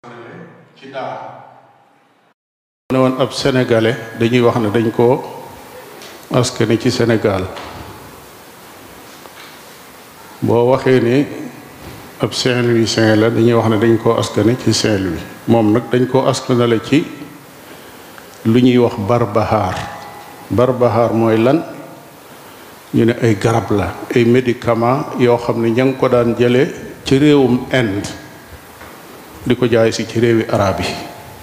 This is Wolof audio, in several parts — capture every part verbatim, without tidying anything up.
ci dara ne woon ab sénégalais dañuy wax ne dañ ko askane ci Sénégal boo waxee ni ab Saint-Louisien la dañuy wax ne dañ koo askane ci Saint-Louis moom nag dañ koo askanale ci lu ñuy wax barbahaar barbahaar mooy lan ñu ne ay garab la ay médicament yoo xam ne ña ngi ko daan jële ci réewum Inde di ko jaay si ci réewi arab yi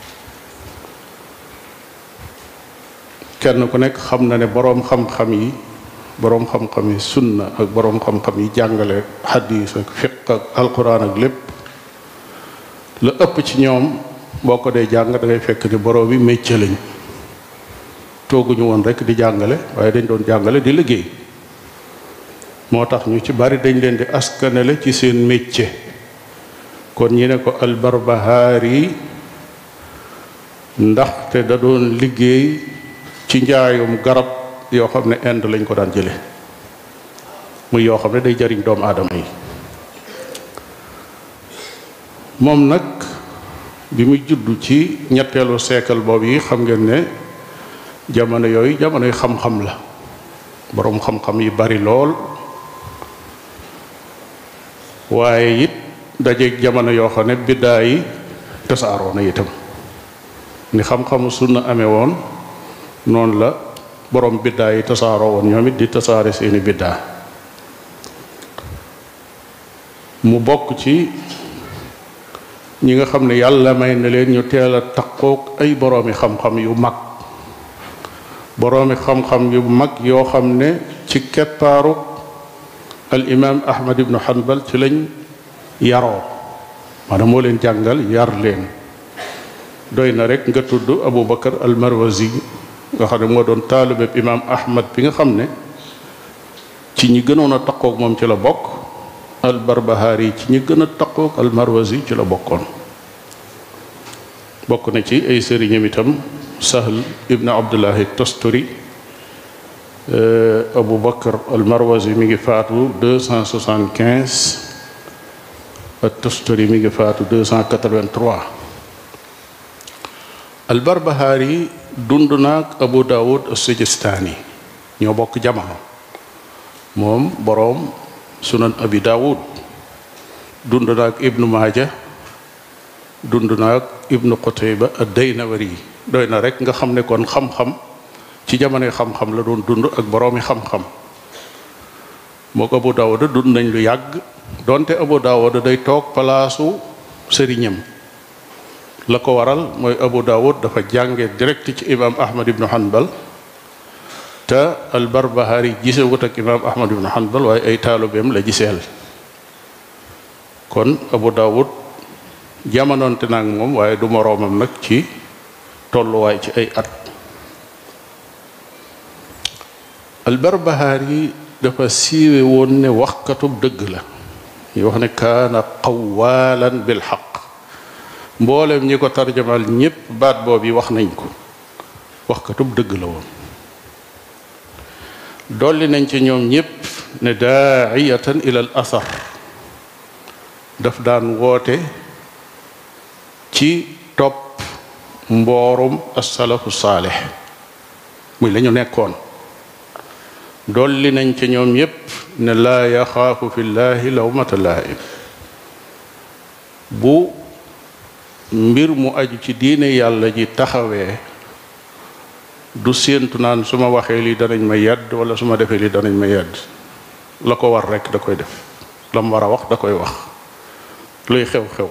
kenn ku nekk xam na ne boroom xam-xam yi boroom xam-xam yi sunna ak boroom xam-xam yi jàngale hadis ak fiq ak alquran ak lépp la ëpp ci ñoom boo ko dee jàng da ngay fekk ni boroom yi métier lañ tooguñu woon rek di jàngale waaye dañ doon jàngale di liggéey moo tax ñu ci bari dañ leen di askanale ci seen métier kon ñi ne ko albarbahaari ndaxte da doon liggéey ci njaayum garab yoo xam ne Inde lañ ko daan jële muy yoo xam ne day jariñ doomu aadama yi moom nag bi muy juddu ci ñetteelu siècle boobu yi xam ngeen ne jamono yooyu jamonoy xam-xam la boroom xam-xam yi bari lool waaye it dajeeg jamono yoo xam ne biddaa yi tasaaroo na itam ni xam-xamu sunna amee woon noonu la borom biddaa yi tasaaroo woon ñoom it di tasaare seeni biddaa mu bokk ci ñi nga xam ne yàlla may na leen ñu teel a takkook ay boroomi xam-xam yu mag boroomi xam-xam yu mag yoo xam ne ci keppaaru al imam Ahmad ibnu Hanbal ci lañ yaroo maanaam moo leen jàngal yar leen doy na rek nga tudd Abu Bakar al Marwazi nga xam ne moo doon taalibeb imaam Ahmad bi nga xam ne ci ñi gënoon a taqoog moom ci la bokk al Barbahari ci ñi gën a taqoog al Marwazi ci la bokkoon bokk na ci ay sëriñam itam Sahl ibn Abdullahi Tasturi Abu Bakar al Marwazi mi ngi faatu deux cent soixante-quinze ak Tasturi mi ngi faatu deux cent quatre-vingt-trois al Barbahari dund naag Abu Dawud as-Sijistani ñoo bokk jamono moom boroom sunan Abi Dawud dund naag Ibnu Maaja dund naag Ibnu Qutayba ad-Daynawari doy na rek nga xam ne kon xam-xam ci jamonoy xam-xam la doon dund ak boroomi xam-xam moo ko Abu Dawud dund nañ lu yàgg donte Abu Dawud day toog palaasu sëriñam la ko waral mooy Abu Dawud dafa jànge direct ci imam Ahmad ibnu Hanbal te al Barbahari gisewut ak imam Ahmad ibnu Hanbal waaye ay taalibeem la giseel kon Abu Dawud jamonoonte naag moom waaye du moroomam nag ci tolluwaay ci ay at al Barbahari dafa siiwe woon ne waxkatub dëgg la ñu wax ne kaana qawaalan bil xaq mboolem ñi ko tarjamal ñépp baat boobu yi wax nañ ko waxkatub dëgg la woon dolli nañ ci ñoom ñépp ne daa'iyatan ila al athar daf daan woote ci topp mboorum as-salafu saalih muy la ñu nekkoon dolli nañ ci ñoom ñépp ne laa yaxaafu fi llaahi lawmata laa'im bu mbir mu aju ci diine yàlla ji taxawee du séentu naan su ma waxee lii danañ ma yedd wala su ma defee lii danañ ma yedd la ko war rekk da koy def la mu war a wax da koy wax luy xew-xew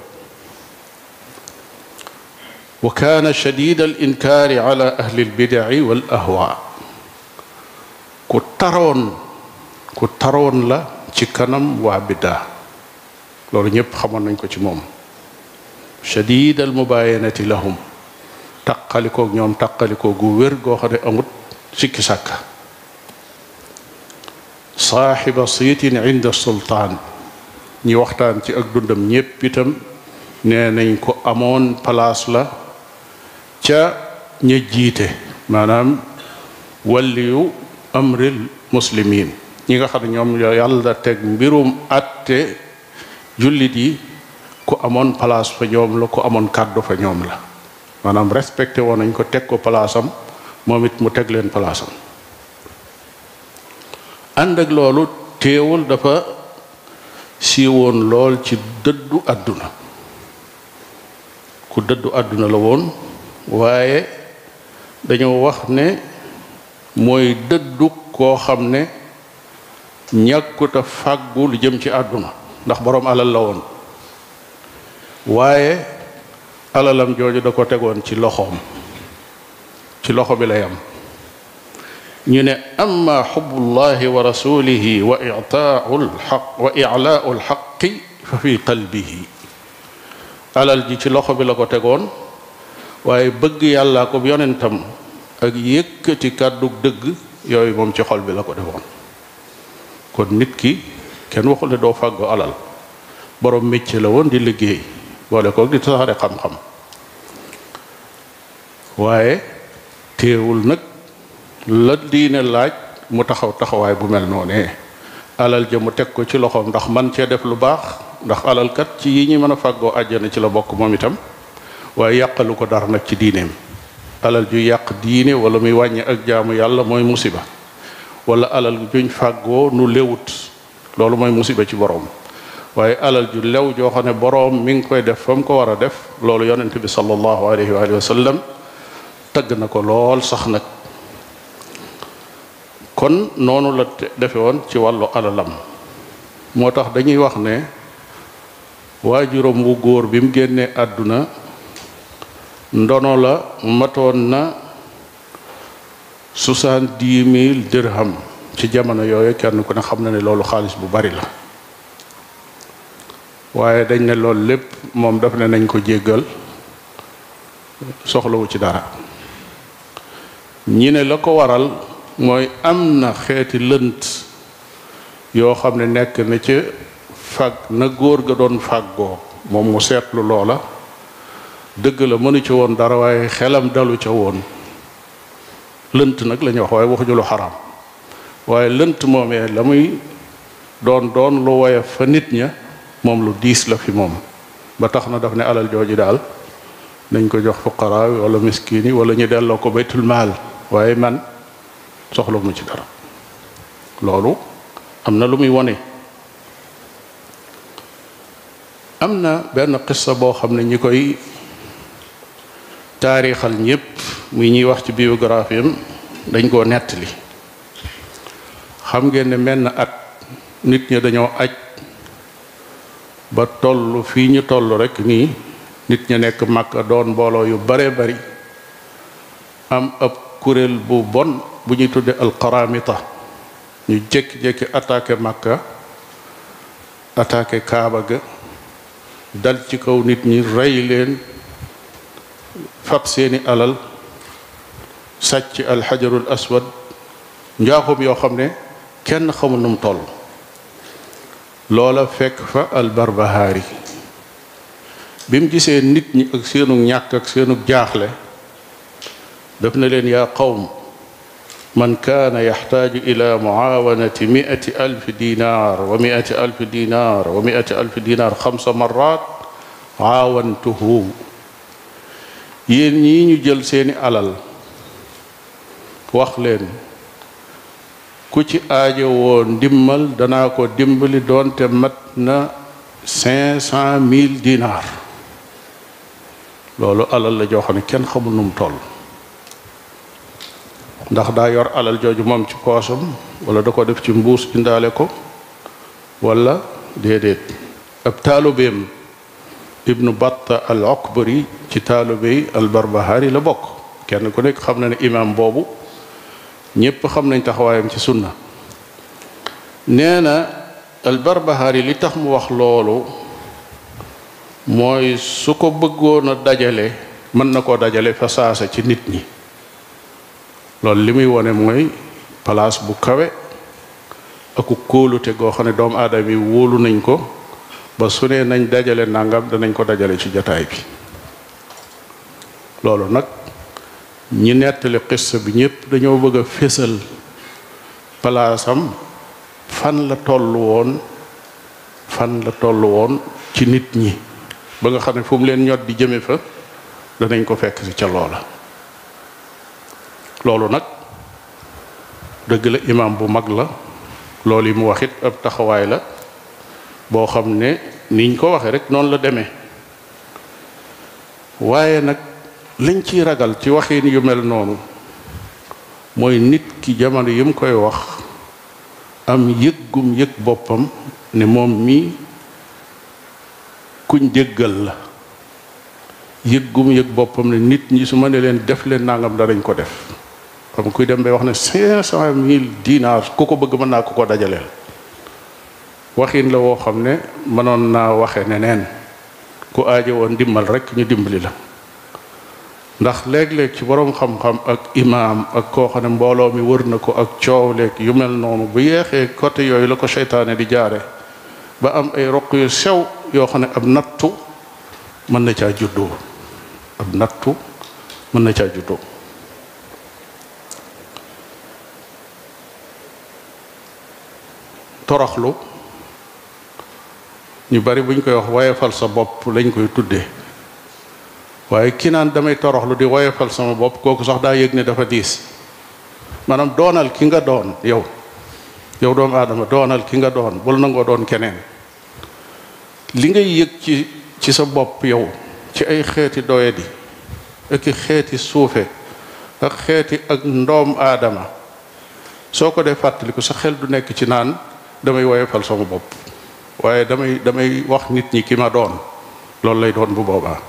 wa kaana shadid al inkaari ala ahli al bidai wal ahwa ku taroon ku taroon la ci kanam waa biddaa loolu ñépp xamoon nañ ko ci moom shadid al mubayanati lahum taqalikoog ñoom taqalikoo gu wér goo xam ne amut sikki sàkka saaxiba siitin inda sultaan ñi waxtaan ci ak dundam ñépp itam nee nañ ko amoon place la ca ña jiite maanaam waliyu amril muslimin ñi nga xam ne ñoom yàlla teg mbirum atte jullit yi ku amoon place fa ñoom la ku amoon kàddu fa ñoom la maanaam respecté woon nañ ko teg ko palaasam moom it mu teg leen palaasam ànd ak loolu teewul dafa siiwoon lool ci dëddu àdduna ku dëddu àdduna la woon waaye dañoo wax ne mooy dëddu koo xam ne ñàkkuta fàggu lu jëm ci àdduna ndax boroom alal la woon waaye alalam jooju da ko tegoon ci loxoom ci loxo bi lay am ñu ne amma xubbullahi wa rasulihi wa itaau lxaq wa ilaau lxaqi fa fi qalbihi alal ji ci loxo bi la ko tegoon waaye bëgg yàllaa ko yonentam ak yëkkati kàddu dëgg yooyu moom ci xol bi la ko defoon kon nit ki kenn waxul ne doo fàggu alal borom métier la woon di liggéey boole ko di tasaare xam-xam waaye teewul nag la diine laaj mu taxaw taxawaay bu mel noonee alal ja mu teg ko ci loxoom ndax man cee def lu baax ndax alal kat ci yi ñi mën a fàggoo àjjana ci la bokk moom itam waaye yàqalu ko dara nag ci diineem alal ju yàq diine wala muy wàññi ak jaamu yàlla mooy musiba wala alal juñ fàggoo nu lewut loolu mooy musiba ci boroom waaye alal ju lew joo xam ne boroom mi ngi koy def fa mu ko war a def loolu yonent bi sallallahu alayhi wa sallam tagg na ko lool sax nag kon noonu la defe woon ci wàllu alalam moo tax dañuy wax ne waajuram wu góor bi mu génnee àdduna ndono la matoon na soixante-dix mille dirham ci jamono yooyu kenn ku ne xam na ne loolu xaalis bu bari la waaye dañ ne loolu lépp moom daf ne nañ ko jéggal soxlawu ci dara ñi ne la ko waral mooy am na xeeti lënt yoo xam ne nekk na ci fag na góor ga doon fàggoo moom mu seetlu loola dëgg la mënu ci woon dara waaye xelam dalu ca woon lënt nag la ñuy wax waaye waxuñu lu xaraam waaye lënt moomee la muy doon doon lu woyof fa nit ña moom lu diis la fi moom ba tax na daf ne alal jooju daal nañ ko jox fuqaraa wala miskin yi wala ñu delloo ko baytul maal waaye man soxla mu ci dara loolu am na lu muy wone am na benn qissa boo xam ne ñi koy taarixal ñépp muy ñuy wax ci biographie am dañ koo nettali xam ngeen ne menn at nit ñi dañoo aj ba toll fii ñu toll rekk nii nit ña nekk Makka doon mbooloo yu bare bari am ab kuréel bu bon bu ñuy tudde alqaramita ñu jékki-jékki attaqué Makka attaqué Kaaba ga dal ci kaw nit ñi rey leen fab seeni alal sàcc alxajarul aswad njaaxum yoo xam ne kenn xamul nu mu toll loola fekk fa albarbahaari bi mu gisee nit ñi ak seenu ñàkk ak seenu jaaxle daf na leen yaa qawm man kaana yaxtaaju ila muaawanati miati alfi dinar wa miati alfi dinar wa miati alfi dinar xamsa marat aawantuhu yéen ñii ñu jël seeni alal wax leen ku ci aajo woo ndimmal danaa ko dimbali doonte mat na cinq cent mille dinar loolu alal la joo xam ne kenn xamul nu mu toll ndax daa yor alal jooju moom ci poosam wala da ko def ci mbuus indaale ko wala déedéet ab taalubeem ibnu batta al okbari ci taalubey al barbahari la bokk kenn ku nekk xam na ne imam boobu ñépp xam nañ taxawaayam ci sunna nee na al barbahari li tax mu wax loolu mooy su ko bëggoon a dajale mën na koo dajale fa saasa ci nit ñi loolu li muy wone mooy place bu kawe aku kóolute goo xam ne doomu aadama yi wóolu nañ ko ba su nee nañ dajale nangam danañ ko dajale ci jataay bi loolu nag ñi nettali xissa bi ñépp dañoo bëgg a fésal palaasam fan la toll woon fan la toll woon ci nit ñi ba nga xam ne fu mu leen ñot di jëme fa danañ ko fekk ci ca loola. loolu nag dëgg la imaam bu mag la, loolu yi mu wax it ab taxawaay la boo xam ne niñ ko waxee rek noonu la demee. waaye nag liñ ciy ragal ci waxin yu mel noonu mooy nit ki jamono yi mu koy wax am yëggum yëg boppam ne moom mii kuñ jéggal la, yëggum yëg boppam ne nit ñi su ma ne leen def leen nangam danañ ko def. xam kuy dem bay wax ne cinq cent mille dinars ku ko bëgg mën naa ko ko dajaleel. waxin la woo xam ne mënoon naa waxe neneen ku aajo woon ndimbal rek ñu dimbali la. ndax léeg-léeg ci boroom xam-xam ak imaam ak koo xam ne mbooloo mi wër na ko ak coow leeg yu mel noonu bu yeexee côté yooyu la ko seytaane di jaare ba am ay roq yu sew yoo xam ne ab nattu mën na caa juddoo ab nattu mën na caa juddoo. toroxlu ñu bari buñ koy wax woyefal sa bopp lañ koy tuddee, waaye ki naan damay toroxlu di woyefal sama bopp kooku sax daa yëg ne dafa diis. maanaam doonal ki nga doon yow yow doomu aadama doonal ki nga doon bul nangoo doon keneen. li ngay yëg ci ci sa bopp yow ci ay xeeti doyadi ak xeeti suufe ak xeeti ak ndoom aadama soo ko dee fàttaliku sa xel du nekk ci naan damay woyefal sama bopp, waaye damay damay wax nit ñi ki ma doon. loolu lay doon bu boobaa.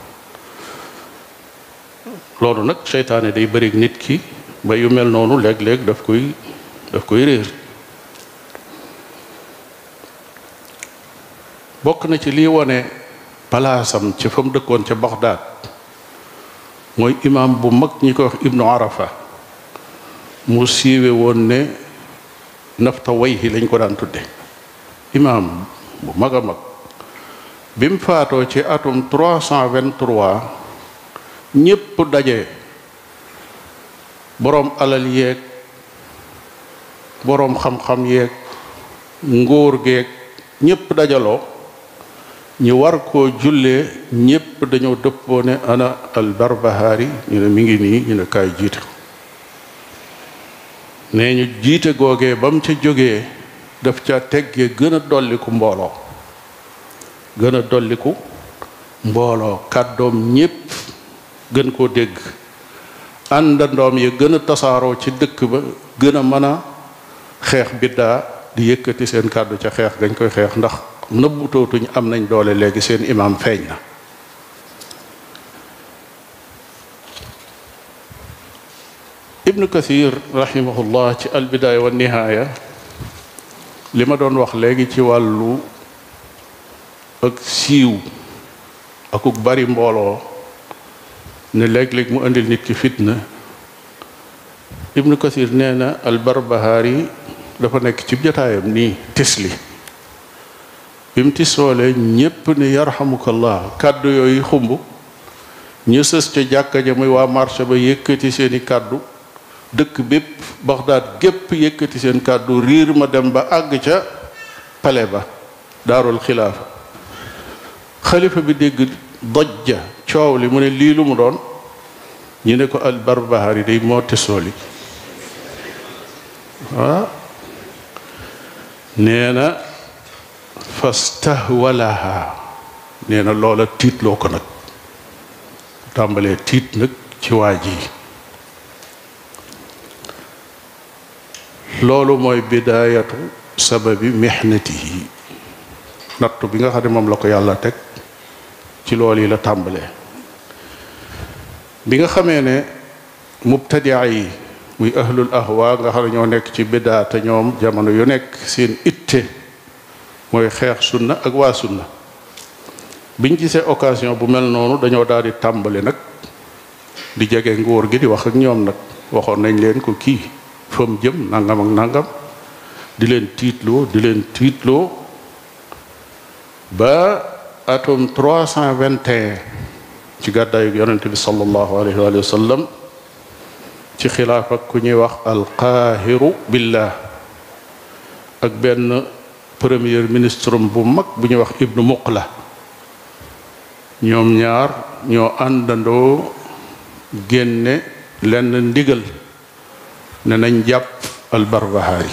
loolu nag seytaane day bëri nit ki ba yu mel noonu léeg-léeg daf koy daf koy réer. bokk na ci lii wone palaasam ci fa mu dëkkoon ca Bagdad mooy imaam bu mag ñi ko wax Ibnu Arafa mu siiwe woon ne nafta wayhi lañ ko daan tudde. imaam bu mag a mag bi mu faatoo ci atum trois cent vingt-trois ñépp daje, boroom alal yeeg boroom xam-xam yeeg ngóor geeg ñépp dajaloo ñu war koo jullee. ñépp dañoo dëppoo ne ana al Barbahari, ñu ne mi ngi nii, ñu ne kaay jiite. nee ñu jiite googee ba mu ca jógee daf ca teggee gën a dolliku mbooloo gën a dolliku mbooloo kàddoom ñépp gën koo dégg, àndandoom yi gën a tasaaroo ci dëkk ba, gën a mën a xeex biddaa di yëkkati seen kàddu ca xeex gañ koy xeex, ndax nëbbutootuñ am nañ doole léegi, seen imaam feeñ na. Ibnu Kathir rahimahullah ci albidaaya wa nihaaya li ma doon wax léegi ci wàllu ak siiw akuk bari mbooloo ne léeg-léeg mu indil nit ki fitna. Ibnu Kathir nee na al-Barbahari dafa nekk ci jotaayam nii tisli bi mu tisoolee ñépp ne yarhamukallah kàddu yooyu xumb ñu sës ca jàkka ja muy waa marché ba yëkkati seeni kàddu, dëkk bépp Bagdad gépp yëkkati seen kàddu, riir ma dem ba àgg ca pale ba daarul xilaafa. xalifa bi dégg dojja coow li mu ne lii lu mu doon, ñu ne ko al Barbahari day moo tisooli. ah nee na fastahwalaha, nee na loola tiitloo ko nag, tàmbalee tiit nag ci waa ji. loolu mooy bidaayatu sababi mihnatihi, nattu bi nga xam ne moom la ko yàlla teg ci loolu yi la tàmbalee. bi nga xamee ne mubtadia yi muy ahlul ahwa nga xam ne ñoo nekk ci bidaa te ñoom jamono yu nekk seen itte mooy xeex sunna ak waa sunna, biñ gisee occasion bu mel noonu dañoo daal di tàmbali nag di jege nguur gi di wax ak ñoom nag. waxoon nañ leen ko kii fa mu jëm nangam ak nangam, di leen tiitloo di leen tiitloo ba atum trois cent vingt et un ci gàddaayu yonent bi sallallahu alayhi wa sallam ci xilaaf ak ku ñuy wax alqaahiru billah ak benn premier ministre bu mag bu ñuy wax ibnu muqla ñoom ñaar ñoo àndandoo génne lenn ndigal ne nañ jàpp al-Barbahari.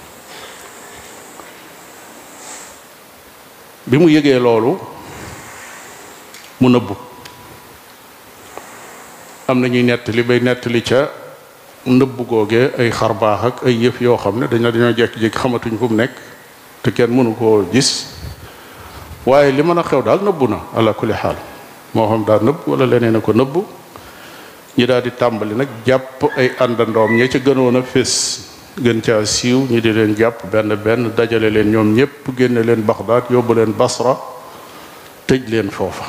bi mu yëgee loolu mu nëbbu. am na ñuy nettali bay nettali ca nëbbu googee ay xarbaax ak ay yëf yoo xam ne dañoo dañoo jékki-jékki xamatuñ fu mu nekk te kenn mënu koo gis waaye li mën a xew daal nëbbu na ala kulli xaal moo xam daal nëbb wala leneen a ko nëbbu. ñi daal di tàmbali nag jàpp ay àndandoom ña ca gënoon a fés gën caa siiw ñi di leen jàpp benn benn dajale leen ñoom ñépp génne leen Baxdaad yóbbu leen Basra tëj leen foofa.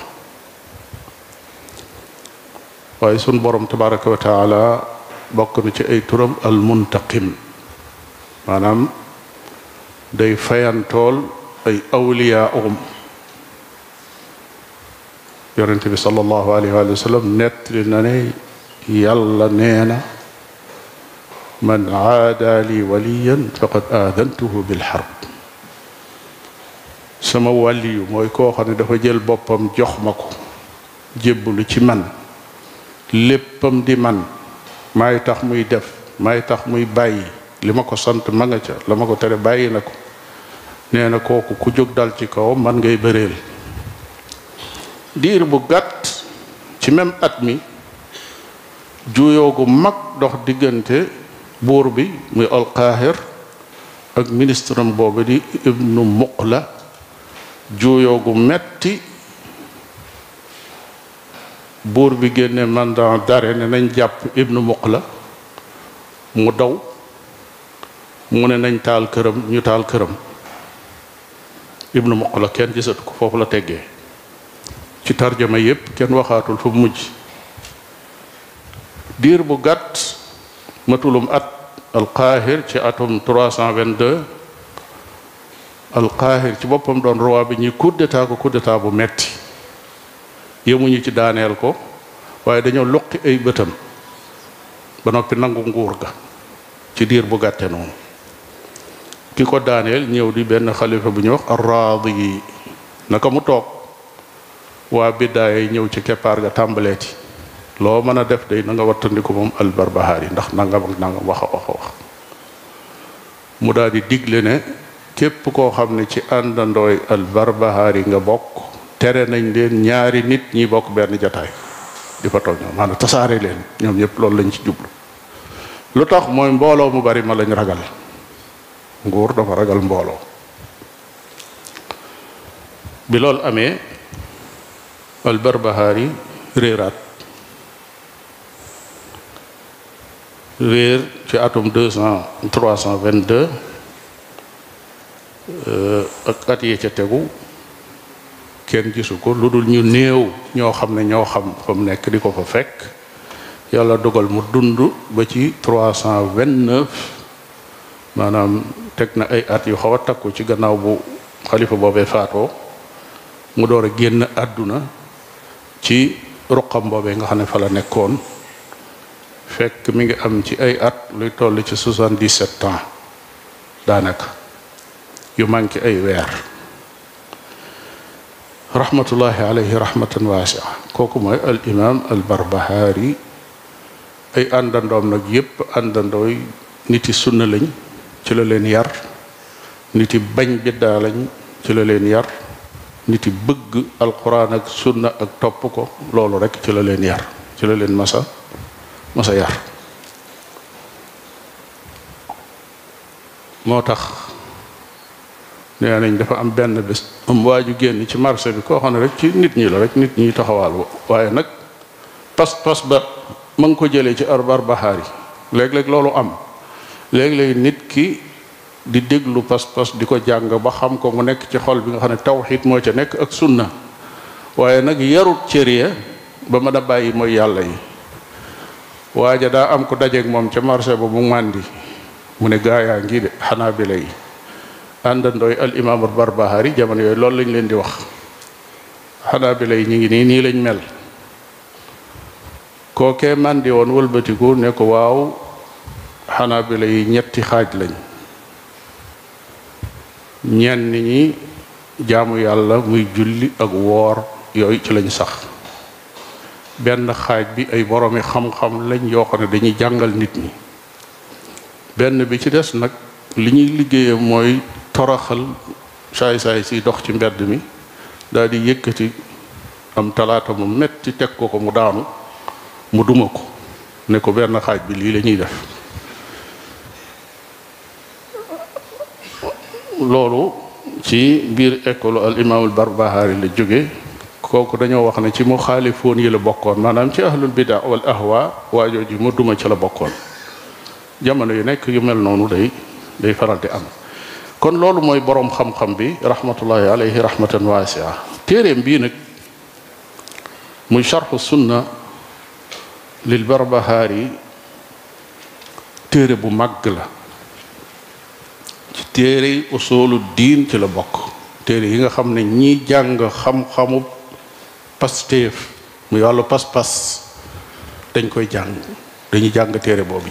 waaye sun borom tabaraka wa taala bokk na ci ay turam al muntaqim maanaam day fayantool ay awliyaa um yonente bi sallallahu alayhi wa sallam nettali na ne yàlla nee na man aada li waliyan faqad aadantuhu bil harb. sama wàlliyu mooy koo xam ne dafa jël boppam jox ma ko jébbalu ci man léppam di man maay tax muy def maay tax muy bàyyi li ma ko sant ma nga ca la ma ko tere bàyyi na ko nee na kooku ku jóg dal ci kaw man ngay bëreel. diir bu gàtt ci même at mi juyoo gu mag dox diggante buur bi muy alqaahir ak ministre am boobu di ibnu muqla juyoo gu metti buur bi génne mandat d'arrêt ne nañ jàpp ibnu muqla mu daw mu ne nañ taal këram ñu taal këram ibnu muqla kenn gisatu ko foofu la teggee ci tarjama yépp kenn waxaatul fu mujj. diir bu gàtt matulum at alqaahir ci atum trois cent vingt-deux alqaahir ci boppam doon roi bi ñuy coup d'état ko coup d'état bu metti yemuñu ci daaneel ko waaye dañoo luqi ay bëtam ba noppi nangu nguur ga ci diir bu gàtte noonu. ki ko daaneel ñëw di benn xalifa bu ñuy wax ar-Raadi yi naka mu toog waa biddaay ñëw ci keppaar ga tàmbaleeti loo mën a def day na nga wattandiku moom al-Barbahari ndax nangam ak nangam wax a wax a wax mu daal di digle ne képp koo xam ne ci àndandooy al-Barbahari nga bokk tere nañ leen ñaari nit ñi bokk benn jataay di fa toog ñoom maanaam tasaare leen ñoom ñëpp loolu lañ ci jublu. lu tax mooy mbooloo mu bari ma lañ ragal nguur dafa ragal mbooloo. bi loolu amee al-Barbahari réeraat réer ci atum deux cent trois cent vingt-deux ak at yi ca tegu kenn gisu ko lu dul ñu néew ñoo xam ne ñoo xam fa mu nekk di ko fa fekk yàlla dogal mu dund ba ci trois cent vingt-neuf maanaam teg na ay at yu xaw a takku ci gannaaw bu xalifa boobee faatoo mu door a génn àdduna ci ruqam boobee nga xam ne fa la nekkoon fekk mi ngi am ci ay at luy toll ci soixante-dix-sept ans daanaka yu manqué ay weer rahmatullahi alayhi rahmatan waasi'a kooku mooy al imam al Barbahari. ay àndandoom nag yépp àndandooy niti sunna lañ ci la leen yar niti bañ biddaa lañ ci la leen yar niti bëgg alquran ak sunna ak topp ko loolu rek ci la leen yar ci la leen masa masa yar moo tax nee nañ dafa am benn bés am waaju génn ci marché bi koo xam ne rek ci nit ñi la rek nit ñi taxawaal waaye nag pas-pas ba ma ngi ko jëlee ci al-Barbahari léeg-léeg loolu am léeg-léeg nit ki di déglu pas-pas di ko jàng ba xam ko mu nekk ci xol bi nga xam ne tawxiid moo ca nekk ak sunna waaye nag yarut cër ya ba mën a bàyyi mooy yàlla yi waaja daa am ko dajeeg moom ca marché ba mu màndi mu ne gaayaa ngi de Xanaabila yi àndandooy al imaam al Barbahari jamono yooyu loolu lañ leen di wax Xanaabila yi ñu ngi nii nii lañ mel kookee màndi woon wëlbatiku ne ko waaw Xanaabila yi ñetti xaaj lañ ñenn ñi jaamu yàlla muy julli ak woor yooyu ci lañ sax benn xaaj bi ay boroomi xam-xam lañ yoo xam ne dañuy jàngal nit ñi benn bi ci des nag li ñuy liggéeye mooy toroxal saay-saay si dox ci mbedd mi daal di yëkkati am talaata mu metti teg ko ko mu daanu mu duma ko ne ko benn xaaj bi lii la ñuy def loolu ci biir école al imaamul Barbahari la jóge kooku dañoo wax ne ci mu xaalifoon yi la bokkoon maanaam ci ahlul bida wal ahwa waajoo ji mu duma ci la bokkoon jamono yu nekk yu mel noonu day day faral di am kon loolu mooy boroom xam-xam bi rahmatullahi alayhi rahmatan waasia téeréem bii nag muy sharxu sunna lil Barbahari téere bu màgg la ci téere yi usulu diin ci la bokk téere yi nga xam ne ñi jàng xam-xamu pasteef muy wàllu pas-pas dañ koy jàng dañuy jàng téere boobu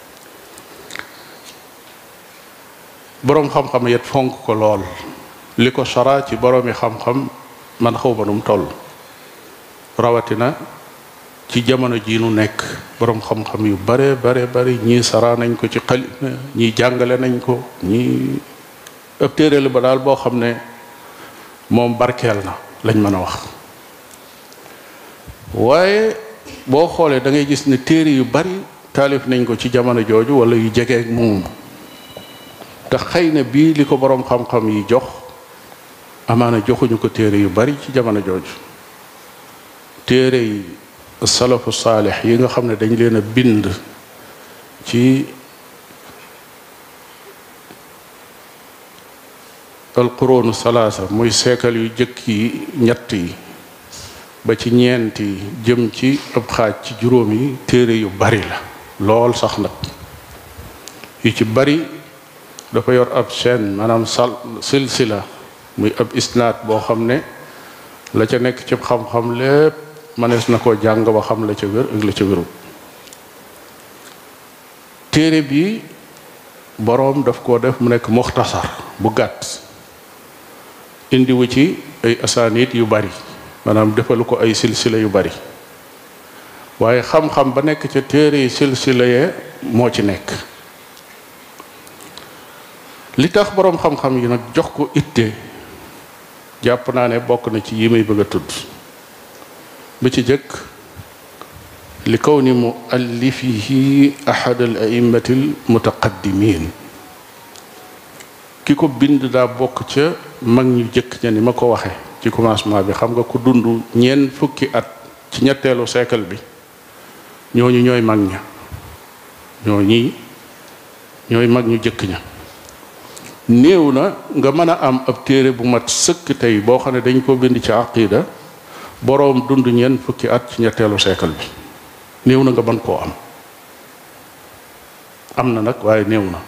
boroom xam-xam yet fonk ko lool li ko sara ci boroomi xam-xam man xaw ma num toll rawatina ci jamono jii nu nekk boroom xam-xam yu bare bare bari ñii sara nañ ko ci xalima ñii jàngale nañ ko ñii ëpp téere la ba daal boo xam ne moom barkeel na lañ mën a wax waaye boo xoolee da ngay gis ne téere yu bari taalif nañ ko ci jamono jooju wala yu jege ak moom te xëy na bii li ko boroom xam-xam yi jox amaana joxuñu ko téere yu bari ci jamono jooju téere yi salafu saalix yi nga xam ne dañ leen a bind ci alquroonu salaasa muy seekal yu jëkk yi ñett yi ba ci ñeent yi jëm ci ab xaaj ci juróom yi téere yu bari la lool sax nag yu ci bari dafa yor ab chaîne maanaam sal silsila muy ab isnaat boo xam ne la ca nekk ci xam-xam lépp manees na koo jàng ba xam la ca wér ak la ca wérut téere bi boroom daf koo def mu nekk muxtasar bu gàtt indiwu ci ay asaanit yu bari maanaam defalu ko ay silsila yu bari waaye xam-xam ba nekk ca téere yi silsila yee moo ci nekk li tax boroom xam-xam yi nag jox ko itte jàpp naa ne bokk na ci yi may bëgg a tudd bi ci jëkk li kaw ni mu allifihi ahad al a'immati al mutaqaddimin ki ko bind daa bokk ca mag ñu jëkk ña ni ma ko waxe ci commencement bi xam nga ku dund ñeent fukki at ci ñetteelu siècle bi ñooñu ñooy mag ña ñooñi ñooy mag ñu jëkk ña néew na nga mën a am ab téere bu mat sëkk tey boo xam ne dañ ko bind ci aqida boroom dund ñeent fukki at ci ñetteelu siècle bi néew na nga mën koo am am na nag waaye néew na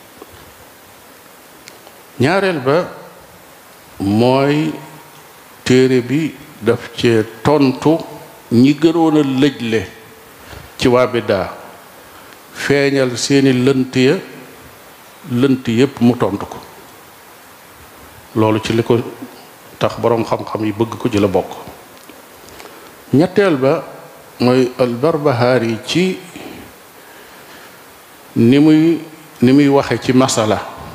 ñaareel ba mooy téere bi daf cee tontu ñi gënoon a lëjle ci waa biddaa feeñal seeni lënt ya lënt yépp mu tontu ko loolu ci li ko tax boroom xam-xam yi bëgg ko ci la bokk ñetteel ba mooy al-Barbahari ci ni muy ni muy waxe ci masala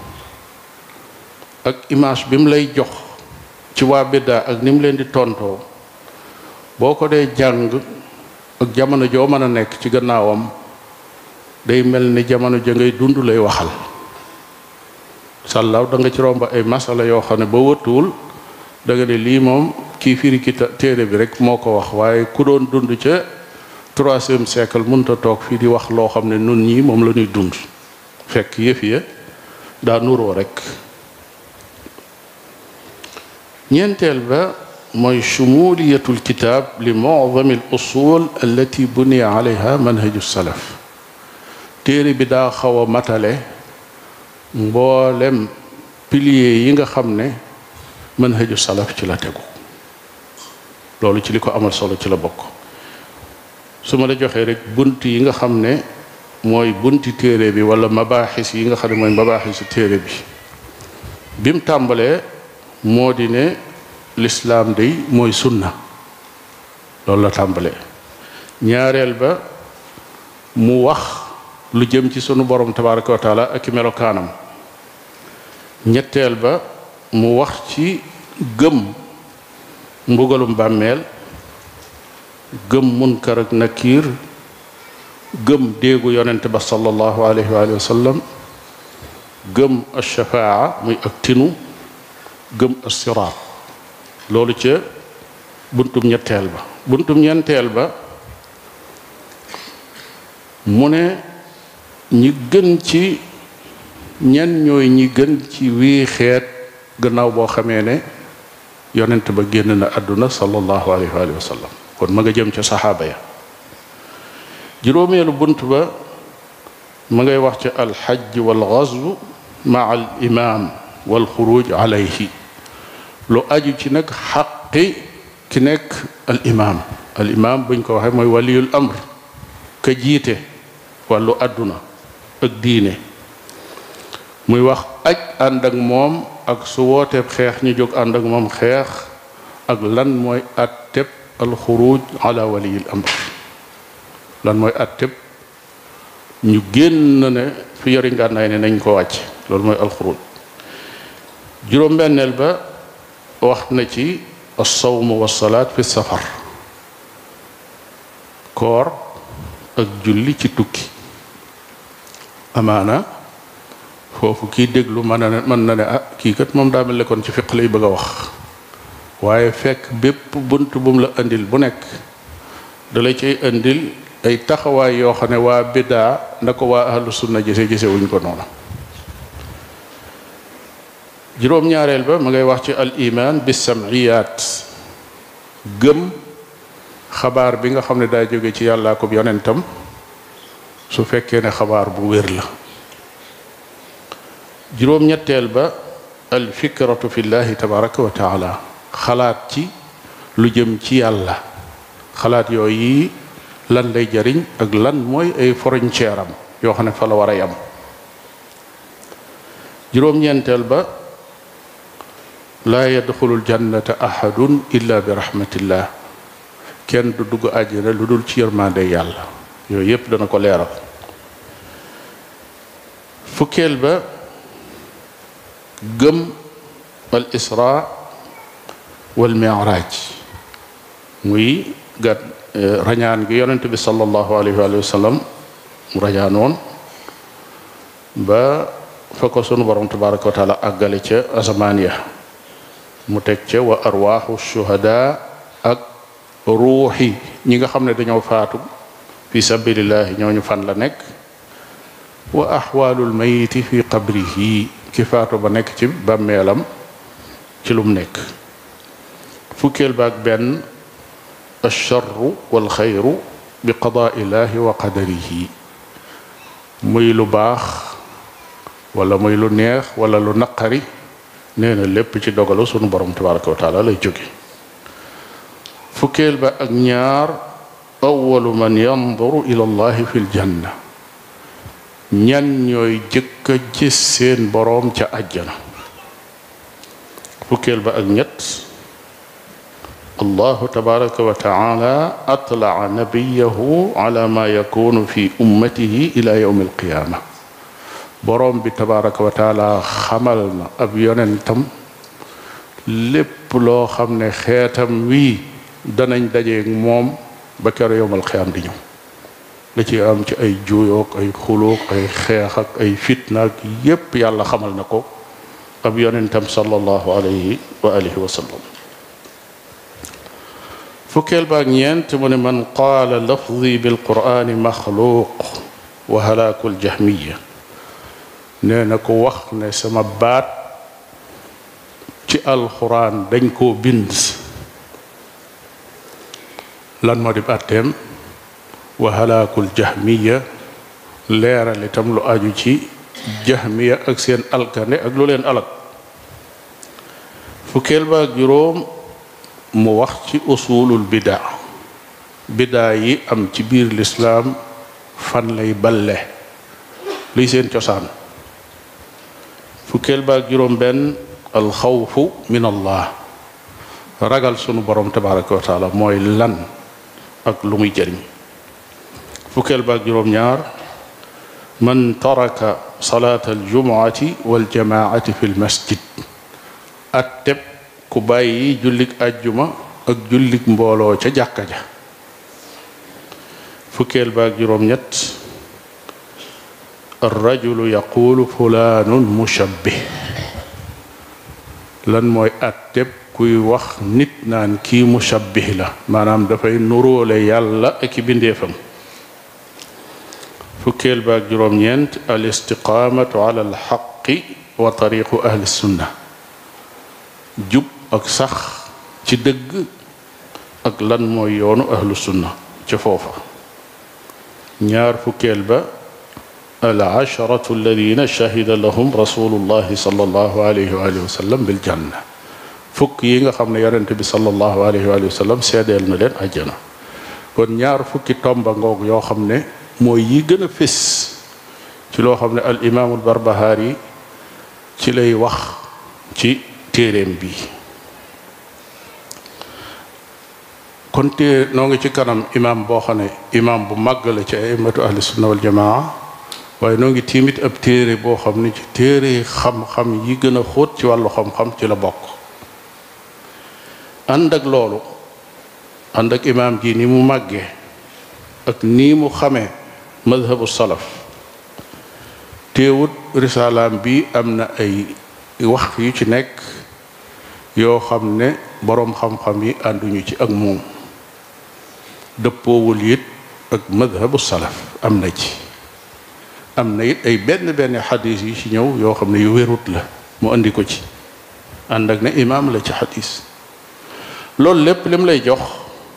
ak image bi mu lay jox ci waa biddaa ak ni mu leen di tontoo boo ko dee jàng ak jamono joo mën a nekk ci gannaawam day mel ni jamono ja ngay dund lay waxal sàllaaw da nga ci romb ay masala yoo xam ne ba wëttuwul da nga ne lii moom kii firi ki téere bi rek moo ko wax waaye ku doon dund ca troisième siècle mënta toog fii di wax loo xam ne nun ñii moom la ñuy dund fekk yëf ya daa nuroo rek ñeenteel ba mooy shumuliyatul kitaab li mu'zami al usul allati buniya alayha manhaju salaf téere bi daa xaw a matale mboolem pilier yi nga xam ne manhaju salaf ci la tegu loolu ci li ko amal solo ci la bokk su ma la joxee rek bunt yi nga xam ne mooy bunti téere bi wala mabaaxis yi nga xam ne mooy mabaaxisu téere bi bim tàmbalee moo di ne lislaam day mooy sunna loolu la tàmbalee. ñaareel ba mu wax lu jëm ci sunu borom tabaraka wa taala ak i melokaanam. ñetteel ba mu wax ci gëm mbugalum bàmmeel, gëm munkar ak nakiir, gëm déegu yonente ba sallallahu alayhi wa sallam, gëm ashafaa muy ak tinu, gëm assiraat. loolu ca buntum ñetteel ba. buntum ñeenteel ba mu ne ñi gën ci ñan ñooy ñi gën ci wii xeet gannaaw boo xamee ne yonent ba génn na àdduna sallallahu alayhi wa sallam. kon ma nga jëm ca saxaaba ya. juróomeelu bunt ba ma ngay wax ci alxajj wal gazw maa al imam wal xuruj alayhi, lu aju ci nag xaqi ki nekk al imam. al imam buñ ko waxee mooy waliyul amr, ka jiite wàllu àdduna ak diine. muy wax aj ànd ak moom ak su wooteeb xeex ñu jóg ànd ak moom xeex, ak lan mooy atteb alxuruj ala waliyil amr. lan mooy atteb ñu génn ne fi yori ngànnaay ne nañ ko wàcc, loolu mooy alxuruj. juróom-benneel ba wax na ci as-sawm wa salaat fi safar, koor ak julli ci tukki. amaana foofu kii déglu mën na ne mën na ne ah kii kat moom daa mel ne kon ci fiq lay bëgg a wax, waaye fekk bépp bunt bu mu la indil bu nekk da lay cay indil ay taxawaay yoo xam ne waa biddaa na ko waa ahlu sunna gise gise wuñ ko noonu. juróom-ñaareel ba ma ngay wax ci al iman bis sam'iyaat, gëm xabaar bi nga xam ne daa jóge ci yàllaa ko yonentam su fekkee ne xabaar bu wér la. juróom-ñetteel ba al fikratu fi llahi tabaraka wa taala, xalaat ci lu jëm ci yàlla. xalaat yooyu lan lay jariñ ak lan mooy ay frontière am yoo xam ne fa la war a yam. juróom-ñeenteel ba laa yadxulul jannata ahadun illa bi rahmatillah, kenn du dugg àjjana lu dul ci yërmande yàlla. yooyu yépp dana ko leeral. fukkeel ba gëm al isra wal mi'raj, muy gat rañaan gi yonent bi sallallahu alayhi wa sallam mu rañaanoon ba fa ko sunu borom tabaraka wa taala àggale ca asamaan ya. mu teg ca wa arwaaxu shuhada, ak ruuxi ñi nga xam ne dañoo faatu fi sabilillahi ñooñu fan la nekk. wa axwaalul mayiti fi qabrihi, ki faatu ba nekk ci bàmmeelam ci lum nekk. fukkeel ba ak benn alcharru walxayru bi qadaaillahi wa qadarihi, muy lu baax wala muy lu neex wala lu naqari, nee na lépp ci dogalu sunu borom tabaraka wa taala lay jóge. fukkeel ba ak ñaar awalu man yanduru ila allahi fi ljanna, ñan ñooy jëkk a gis seen boroom ca àjjana. fukkeel ba ak ñett allahu tabaraka wa taala atlaa nabiyahu ala ma yakunu fi ummatihi ila yawm alqiyama, boroom bi tabaraka wa taala xamal na ab yonentam lépp loo xam ne xeetam wii danañ dajeeg moom ba kero yawm alqiyama di ñëw. la ci am ci ay juuyoog ay xuloog ay xeex ak ay fitnaak yépp yàlla xamal na ko ab yonentam sallallahu alayhi wa alihi wa sallam. fukkeel baak ñeent mu ne man qaala lafzi bil qur'ani maxluuq wa halaakul jahmiya, nee na ko wax ne sama baat ci alxuraan dañ koo bind, lan moo di bàtteem. wa halaakul jahmiya, leeral itam lu aju ci jahmiya ak seen alkane ak lu leen alak. fukkeel ba ak juróom mu wax ci usulul bidaa, bidaa yi am ci biir lislaam fan lay balle, luy seen cosaan. fukkeel ba ak juróom benn alxawfu min allah, ragal sunu borom tabaraka wa taala mooy lan ak lu muy jëriñ. fukkeel ba ak juróom-ñaar man taraka salaata aljumuati waljamaati fi lmasjid atteb ku bàyyi jullik ajjuma ak jullik mbooloo ca jàkka ja. fukkeel ba ak juróom-ñett arrajulu yaqulu fulaanun mushabbih lan mooy atteb kuy wax nit naan kii mushabbih la maanaam dafay nuróole yàlla ak i bindeefam. fukkeel ba ak juróom-ñeent al istiqaamatu ala al xaqi wa tariqu ahli sunna jub ak sax ci dëgg ak lan mooy yoonu ahlu sunna ca foofa. ñaar fukkeel ba al asharatu alladina shahida lahum rasulullahi sallallahu alayhi wa sallam bil janna fukk yi nga xam ne yonente bi sallallahu alayhi wa sallam seedeel na leen àjjana. kon ñaar fukki tomba ngoog yoo xam ne mooy yi gën a fés ci loo xam ne al imaamul Barbahari ci lay wax ci téeréem bi. kon te noo ngi ci kanam imaam boo xam ne imaam bu màgg la ci a'immatu ahli sunna wal jamaa waaye noo ngi tiimit ab téere boo xam ne ci téere xam-xam yi gën a xóot ci wàllu xam-xam ci la bokk. ànd ak loolu ànd ak imaam ji ni mu màggee ak nii mu xamee madhabu salaf teewut risalaam bi am na ay wax yu ci nekk yoo xam ne boroom xam-xam yi ànduñu ci ak moom dëppoowul it ak madhabu salaf am na ci am na it ay benn benn xadis yi ci ñëw yoo xam ne yu wérut la mu andi ko ci ànd ak ne imaam la ci xadis. loolu lépp lim lay jox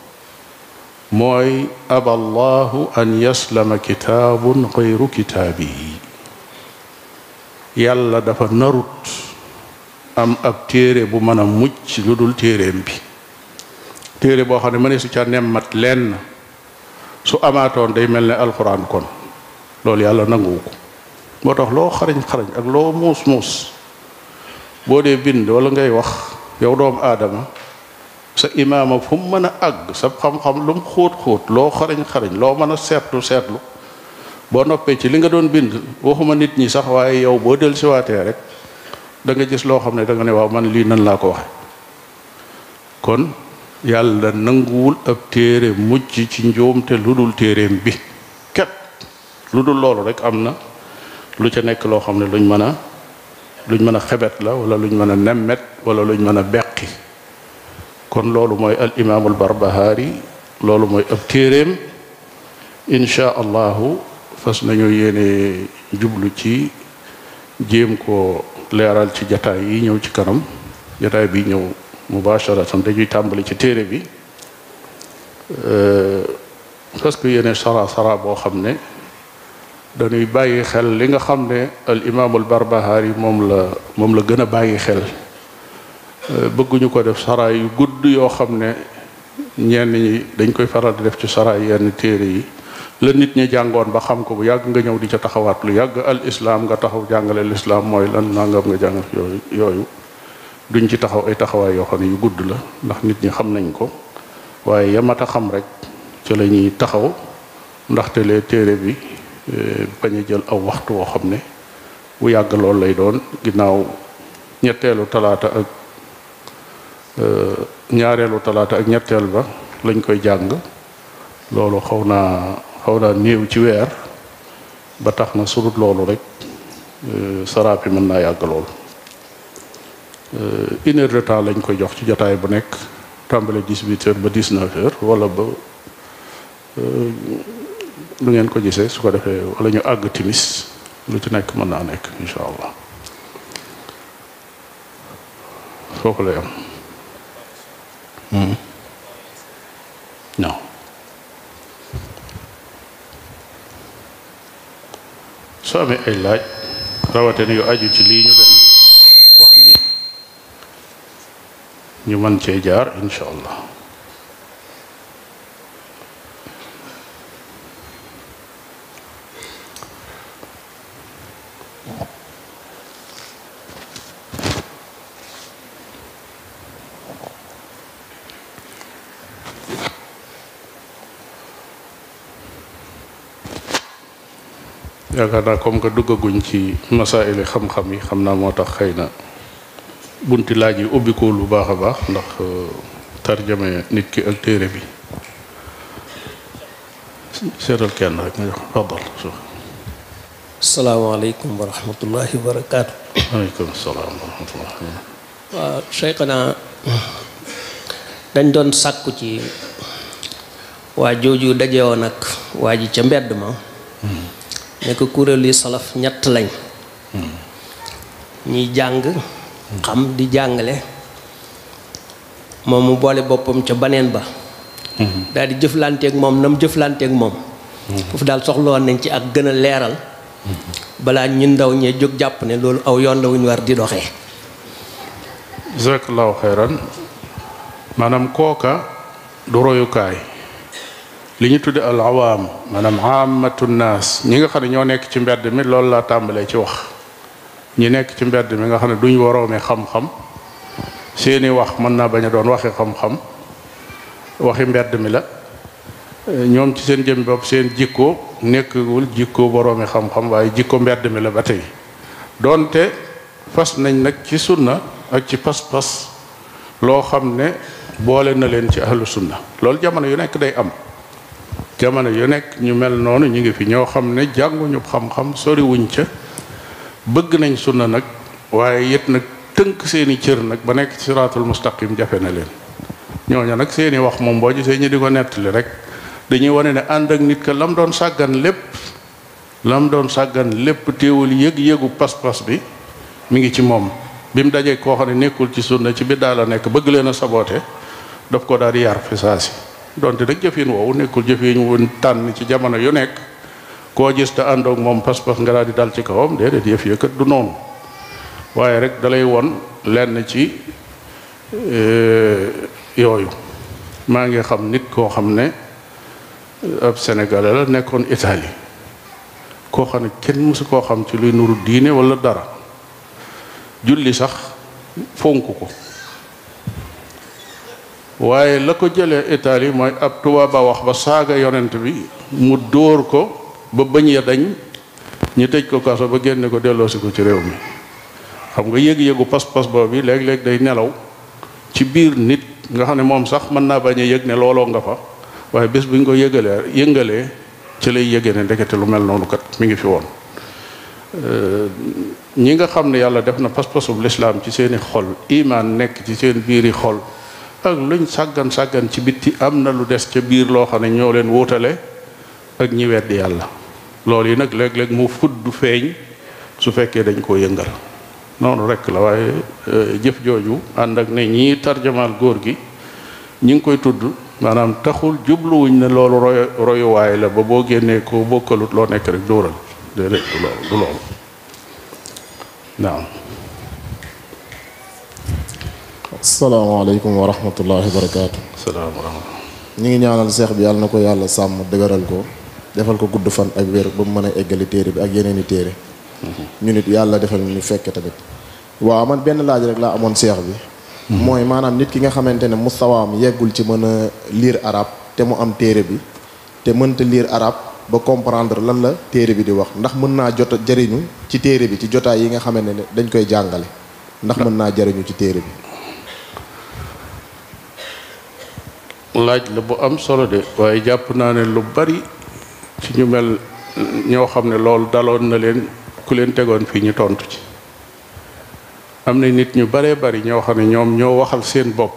mooy aballahu an yaslama kitaabun xayru kitaabihi yàlla dafa narut am ab téere bu mën a mucc lu dul téereem bi. téere boo xam ne mëne su ca nemmat lenn su amaatoon day mel ne alxuraan kon loolu yàlla nanguwu ko. moo tax loo xarañ xarañ ak loo muus muus boo dee bind wala ngay wax yow doomu aadama sa imaama fu mu mën a àgg sa xam-xam lu mu xóot xóot loo xarañ xarañ loo mën a seetlu seetlu boo noppee ci li nga doon bind waxuma nit ñi sax waaye yow boo del siwaatee rek da nga gis loo xam ne da nga ne waaw man lii nan laa ko waxe. kon yàlla nanguwul ab téere mucc ci njuumte lu dul téereem bi ket lu dul loolu rek am na lu ca nekk loo xam ne luñ mën a luñ mën a xebet la wala luñ mën a nemmet wala luñ mën a beqi. kon loolu mooy al imaamul Barbahari loolu mooy ab téereem insha allahu fas nañu yéene jublu ci jéem ko leeral ci jataay yi ñëw ci kanam. jataay bi ñëw mubasharatan dañuy tàmbali ci téere bi parce que yéene sara sara boo xam ne dañuy bàyyi xel li nga xam ne al imaamul Barbahari moom la moom la gën a bàyyi xel. bëgguñu ko def saraay yu gudd yoo xam ne ñenn ñi dañ koy faral di def ci saraay yenn téere yi la nit ñi jàngoon ba xam ko bu yàgg nga ñëw di ca taxawaat lu yàgg al islam nga taxaw jàngale l'islam mooy lan nangam nga jàngal yooyu yooyu duñ ci taxaw ay taxawaay yoo xam ne yu gudd la ndax nit ñi xam nañ ko waaye yamata xam rek ci la ñuy taxaw ndaxte lee téere bi bañ a jël aw waxtu woo xam ne bu yàgg loolu lay doon ginnaaw ñetteelu talaata ak ñaareelu talaata ak ñetteel ba lañ koy jàng loolu xaw naa xaw naa néew ci weer ba tax na surut loolu rek saraapi mën naa yàgg lool. une heure de temps lañ koy jox ci jotaay bu nekk tàmbale dix-huit heures ba dix-neuf heures wala ba lu ngeen ko gisee su ko defee wala ñu àgg timis lu ci nekk mën naa nekk insha allah foofu lay am. Hmm. non soo amee ay laaj rawatina yu aju ci lii ñu doon wax ni ñu mën cee jaar insha allah. yaakaar naa comme que duggaguñ ci masaayili xam-xam yi xam naa moo tax xëy na bunti laaj yi ubbi ko lu baax a baax ndax tarjame nit ki ak téere bi seetal kenn rek nga jox faddal su asalaamaaleykum wa rahmatullahi wa barakaatu. waaleykum salaam wa rahmatullahi. waaw Cheikhana dañ doon sàkku ci waa jooju daje woon ak waa ji ca mbedd ma ne ko kuréelu salaf ñett lañ ñiy jàng xam di jàngale moom mu boole boppam ca baneen ba daal di jëflanteeg moom na mu jëflanteeg moom foofu daal soxla woon nañ ci ak gën a leeral balaa ñun ndaw ñee jóg jàpp ne loolu aw yoon la wuñ war di doxee. jazakallahu xayran maanaam kooka du royukaay li ñu tudde al awaam maanaam aamatu naas ñi nga xam ne ñoo nekk ci mbedd mi loolu laa tàmbalee ci wax ñi nekk ci mbedd mi nga xam ne duñ waroome xam-xam seeni wax mën naa bañ a doon waxi xam-xam waxi mbedd mi la ñoom ci seen jëm bopp seen jikko nekkul jikko boroomi xam-xam waaye jikko mbedd mi la ba tey doonte fas nañ nag ci sunna ak ci pas-pas loo xam ne boole na leen ci ahlu sunna loolu jamono yu nekk day am jamono yu nekk ñu mel noonu ñu ngi fi ñoo xam ne jànguñu xam-xam soriwuñ ca bëgg nañ sunna nag waaye it nag tënk seeni cër nag ba nekk ci siraatul mustaqim jafe na leen ñooñu nag seeni wax moom boo gisee ñu di ko nettali rek dañuy wane ne ànd ak nit ka lam doon sàggan lépp lam doon sàggan lépp téewul yëg-yëgu pas-pas bi mi ngi ci moom bi mu dajee koo xam ne nekkul ci sunna ci biddaa la nekk bëgg leen a saboote daf ko daal di yar fi saa si donte nag jëfin woowu nekkul jëfin wu tànn ci jamono yu nekk koo gis te àndoog moom pas-pas nga daal di dal ci kawam déedéet yëf yëkkat du noonu waaye rek dalay won lenn ci yooyu maa ngi xam nit koo xam ne ab sénégalais la nekkoon Italie koo xam ne kenn mësu koo xam ci luy nuru diine wala dara julli sax fonk ko waaye la ko jëlee Italie mooy ab tubaab ba wax ba saaga yonent bi mu dóor ko ba bëñ ya dañ ñu tëj ko kaso ba génne ko delloosi ko ci réew mi xam nga yëg-yëgu pas-pas boobu léeg-léeg day nelaw ci biir nit nga xam ne moom sax mën naa bañ a yëg ne looloo nga fa waaye bés bu ñu ko yëgalee yëngalee ci lay yëgee ne ndekete lu mel noonu kat mi ngi fi woon ñi nga xam ne yàlla def na pas-pasub lislaam ci seeni xol imaan nekk ci seen biiri xol ak luñ sàggan sàggan ci bitti am na lu des ca biir loo xam ne ñoo leen wóotale ak ñi weddi yàlla loolu yi nag léeg-léeg mu fudd feeñ su fekkee dañ koo yëngal noonu rekk la waaye jëf jooju ànd ak ne ñii tarjamaal góor gi ñi ngi koy tudd maanaam taxul jubluwuñ ne loolu roy royuwaay la ba boo génnee ko bokkalut loo nekk rek dóoral déedéet du loolu du loolu naam asalaamaaleykum wa rahmatullahi wa barakaatu. salaam wa rahmatullah. ñu ngi ñaanal seex bi yàlla na ko yàlla sàmm dëgëral ko defal ko gudd fan ak wér ba mu mën a eggali téere bi ak yeneeni téere ñu nit yàlla defal ñu fekke tamit waaw man benn laaj rek laa amoon seex bi mooy maanaam nit ki nga xamante ne mustawaam yeggul ci mën a lire arabe te mu am téere bi te mënta lire arabe ba comprendre lan la téere bi di wax ndax mën naa jot jëriñu ci téere bi ci jotaay yi nga xamante ne dañ koy jàngale ndax mën naa jëriñu ci téere bi. laaj la bu am solo de waaye jàpp naa ne lu bari ci ñu mel ñoo xam ne loolu daloon na leen ku leen tegoon fii ñu tontu ci am na nit ñu baree bari ñoo xam ne ñoom ñoo waxal seen bopp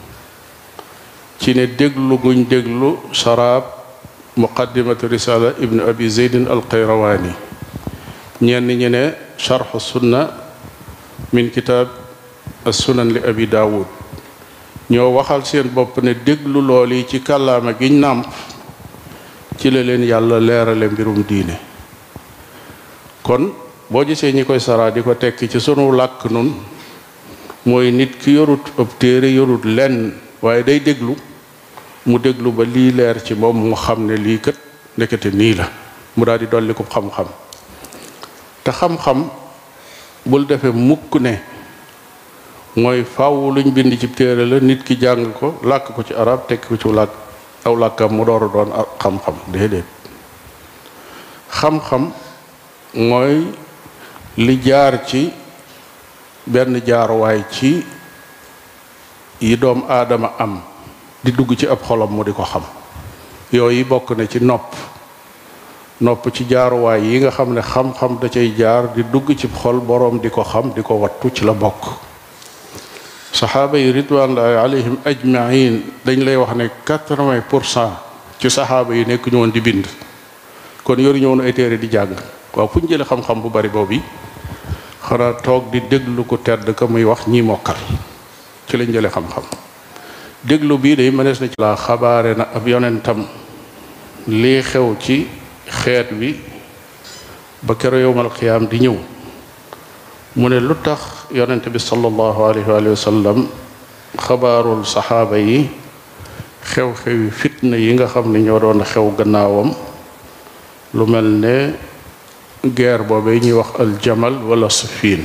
ci ne déglu guñ déglu sharab muqaddimatu risala ibnu abi zeydin al qayrawani ñenn ñi ne sharh sunna min kitab as sunan li abi daawud ñoo waxal seen bopp ne déglu lool yi ci kàllaama giñ nàmp ci la leen yàlla leerale mbirum diine kon boo gisee ñi koy saraa di ko tekki ci sunu làkk nun mooy nit ki yorut ab téere yorut lenn waaye day déglu mu déglu ba lii leer ci moom mu xam ne lii kat ndekete nii la mu daal di dolli ko xam-xam te xam-xam bul defee mukk ne mooy faaw luñ bind ci téere la nit ki jàng ko làkk ko ci arab tekki ko ci làkk aw làkkam mu door a doon xam-xam déedéet xam-xam mooy li jaar ci benn jaaruwaay ci yi doom aadama am di dugg ci ab xolam mu di ko xam yooyu bokk na ci nopp nopp ci jaaruwaay yi nga xam ne xam-xam da cay jaar di dugg ci xol boroom di ko xam di ko wattu ci la bokk. saxaaba yi ridwanullahi alayhim ajmain dañ lay wax ne quatre-vingt pour cent ci saxaaba yi nekk ñu woon di bind kon yoruñu woon ay téere di jàng waaw fu ñu jële xam-xam bu bari boobu xanaa toog di déglu ko tedd ka muy wax ñi mokkal ci lañ jële xam-xam. déglu bii day mënees na ci la xabaare na ab yonentam lii xew ci xeet wi ba keroog yowmal qiyaam di ñëw mu ne lu tax yonent bi sallallahu alayhi wa sallam xabaarul saxaaba yi xew-xewi fitna yi nga xam ne ñoo doon xew gannaawam lu mel ne guerre boobee ñuy wax aljamal wala Siffin.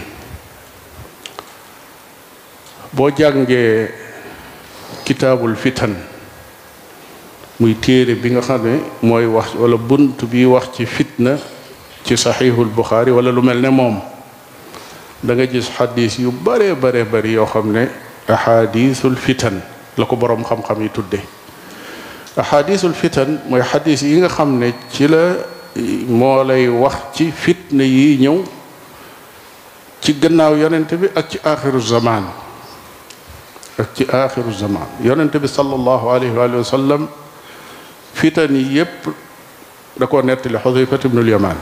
boo jàngee kitaabul fitan muy téere bi nga xam ne mooy wax wala bunt bi wax ci fitna ci saxiixul Buxaari wala lu mel ne moom da nga gis xadis yu bare bare bari yoo xam ne ahadisul fitan la ko boroom xam-xam yi tudde ahadisul fitan mooy xadis yi nga xam ne ci la moo lay wax ci fitna yi ñëw ci gannaaw yonent bi ak ci axiru zaman ak ci axiru zaman yonent bi sallallahu alayhi wa sallam fitan yi yépp da ko nettali Xudayfat ibnul Yamaan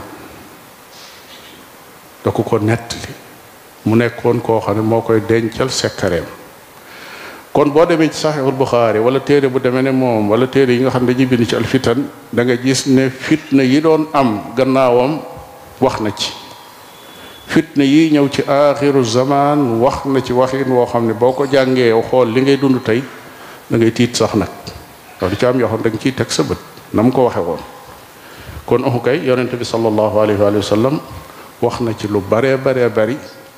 da ko ko nettali mu nekkoon koo xam ne moo koy dencal sekkareem kon boo demee ci saxiixul Buxaari wala téere bu demee ne moom wala téere yi nga xam ne dañuy bind ci alfitan da nga gis ne fitna yi doon am gannaawam wax na ci fitna yi ñëw ci aaxiru zaman wax na ci waxin woo xam ne boo ko jàngee xool li ngay dund tey da ngay tiit sax nag loolu ci am yoo xam ne da nga ciy teg sa bët na mu ko waxe woon kon oxu kay yonente bi sallallahu alayhi wa sallam wax na ci lu baree baree bari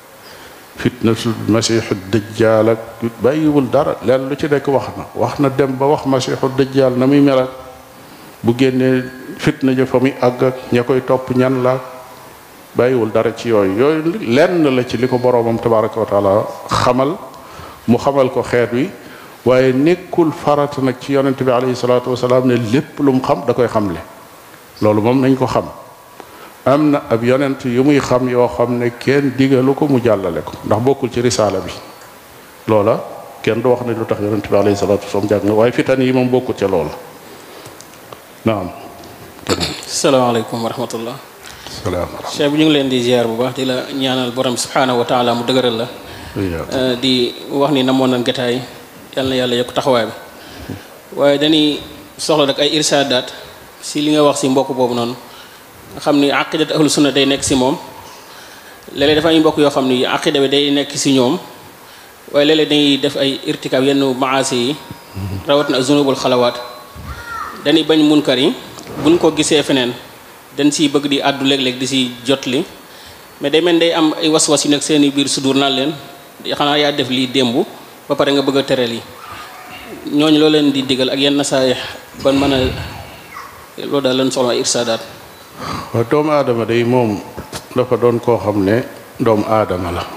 fitna su masiixu dajjaal ak bàyyiwul dara leen lu ci nekk wax na wax na dem ba wax masiixu dajjaal na muy mel ak bu génnee fitna ja fa muy àgg ak ña koy topp ñan la bàyyiwul dara ci yooyu yooyu lenn la ci li ko boroomam tabaraka wa taala xamal mu xamal ko xeet wi waaye nekkul farata nag ci yonente bi alayhi salaatu wasalaam ne lépp lu mu xam da koy xamle loolu moom nañ ko xam am na ab yonent yu muy xam yoo xam ne kenn digalu ko mu jàllale ko ndax bokkul ci risaala bi loola kenn du wax ne lu tax yonent bi alayhi salaatu wasalaam jàng na waaye fitan yi moom bokkul ca loola naam. salaamaaleykum wa rahmatullah. salaam. Cheikh bi ñu ngi leen di ziar bu baax di la ñaanal borom subhaanahu wa taala mu dëgëral la. di wax ni namoon nañ gataay yal na yàlla yokk taxawaay bi waaye dañuy soxla rek ay irsaadaat si li nga wax si mbokk boobu noonu. nga xam ni aqidat ahlu sunna day nekk si moom léeg-léeg dafa ay mbokk yoo xam ni aqida bi day nekk si ñoom waaye léeg-léeg dañuy def ay irtikaab yenn maasi yi rawat na zunubul xalawaat dañuy bañ munkar yi buñ ko gisee feneen dañ siy bëgg di àddu léeg-léeg di si jot li mais day mel day am ay was-was yu nekk seeni biir sudur naan leen xanaa yaa def lii démb ba pare nga bëgg a tere lii ñooñu loo leen di digal ak yenn saa ban mën a loolu daal leen soxla irsaadaat. waaw doomu aadama day moom dafa doon koo xam ne doomu aadama la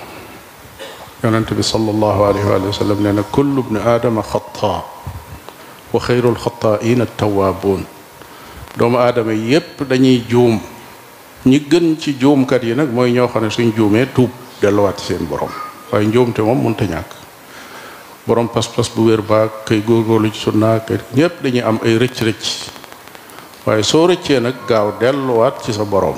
yonent bi sallallahu alayhi wa sallam nee na kullu bni aadama xataa wa xayrul xataa'iina tawaabuun doomu aadama yépp dañuy juum ñi gën ci juumkat yi nag mooy ñoo xam ne suñ juumee tuub delluwaat seen borom waaye njuumte moom mënta ñàkk borom pas-pas bu wér baag kay góorgóorlu ci sunna kay ñépp dañuy am ay rëcc-rëcc waaye soo rëccee nag gaaw delluwaat ci sa boroom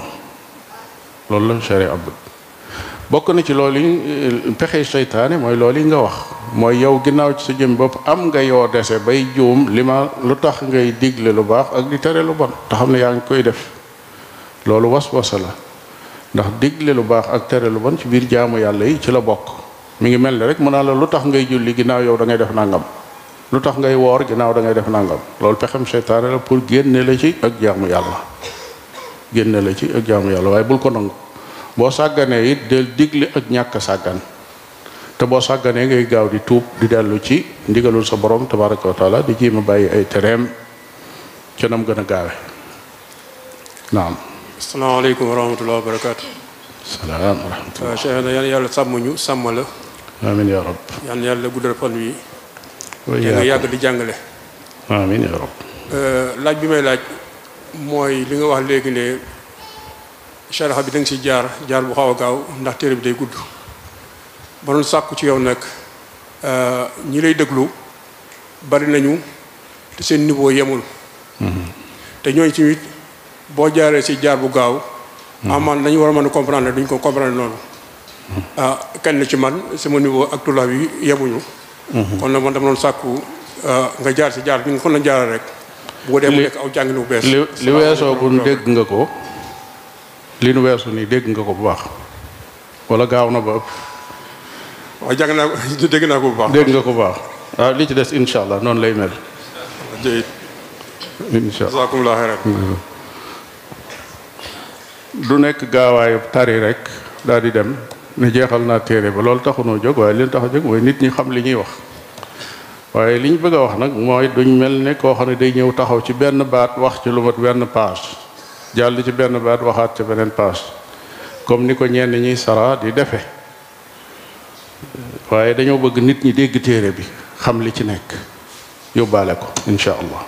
loolu la sharia abud bokk na ci loolu yi pexe seytaane mooy loolu yi nga wax mooy yow ginnaaw ci sa jëm bopp am nga yoo dese bay juum li ma lu tax ngay digle lu baax ak di tere lu bon te xam ne yaa ngi koy def loolu was-wasa la ndax digle lu baax ak tere lu bon ci biir jaamu yàlla yi ci la bokk mi ngi mel ni rek mu naa la lu tax ngay julli ginnaaw yow da ngay def nangam lu tax ngay woor ginnaaw da ngay def nangam loolu pexem seytaane la pour génne la ci ak jaamu yàlla génne la ci ak jaamu yàlla waaye bul ko nangu boo sàgganee it del digle ak ñàkk sàggan te boo sàgganee ngay gaaw di tuub di dellu ci ndigalul sa borom tabaraka wa taala di jéem a bàyyi ay tereem ca nam gën a gaawe naam. asalaamaaleykum wa rahmatulah wa barakaatu. salaam wa rahmatulah. Cheikh na yal yàlla sàmm ñu sàmm la. amiin yaa rab. yal na yàlla guddal fan wi. wa te nga yàgg di jàngale. amiin yaa rab. laaj bi may laaj mooy li nga wax léegi ne sharaxa bi da nga si jaar jaar bu xaw a gaaw ndax téere bi day gudd. ba doon sàkku ci yow nag ñi lay déglu bari nañu te seen niveau yemul. te ñooñu tamit boo jaaree si jaar bu gaaw. amaan nañu war a mën a comprendre duñ ko comprendre noonu. ah kenn ci man sama niveau ak tullaab yi yemuñu. kon nag man dama doon sàkku nga jaar si jaar bi nga kon la jaaral rek. bu ko dee mu nekk aw jàngin bu bees. li li weesoo gun dégg nga ko li nu weesu nii dégg nga ko bu baax wala gaaw na ba ëpp. waaw jàng naa ko dégg naa ko bu baax. dégg nga ko bu baax waaw li ci des incha allah noonu lay mel. jërëjëf. incha allah jazakumullah xayran. du nekk gaawaayu tari rek daal di dem ne jeexal naa téere ba loolu taxunoo jóg waaye li tax a jóg mooy nit ñi xam li ñuy wax. waaye li ñu bëgg a wax nag mooy duñ mel ne koo xam ne day ñëw taxaw ci benn baat wax ci lu mat benn page jàll ci benn baat waxaat ci beneen page comme ni ko ñenn ñiy sara di defe waaye dañoo bëgg nit ñi dégg téere bi xam li ci nekk yóbbaale ko insha allah.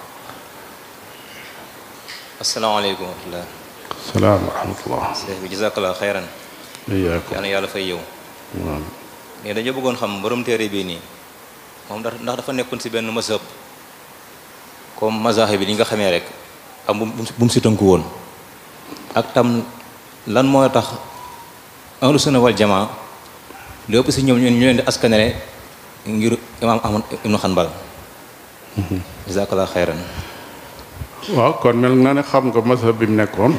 asalaamaaleykum wa rahmatulah. salaam wa rahmatullah. seex bi jazakallah xayran. iyaakum yal na yàlla fay yow. mais dañoo bëggoon xam borom téere bii nii moom ndax ndax dafa nekkoon si benn mazhab comme mazahib bi li nga xamee rek ak bu mu si tënku woon ak tam lan moo tax ahlu sunna wal jamaa lépp si ñoom ñu leen di askanere ngir imaam Ahmad ibnu Hanbal. jazakallah xayran. waaw kon mel na ne xam nga mazhab bi mu nekkoon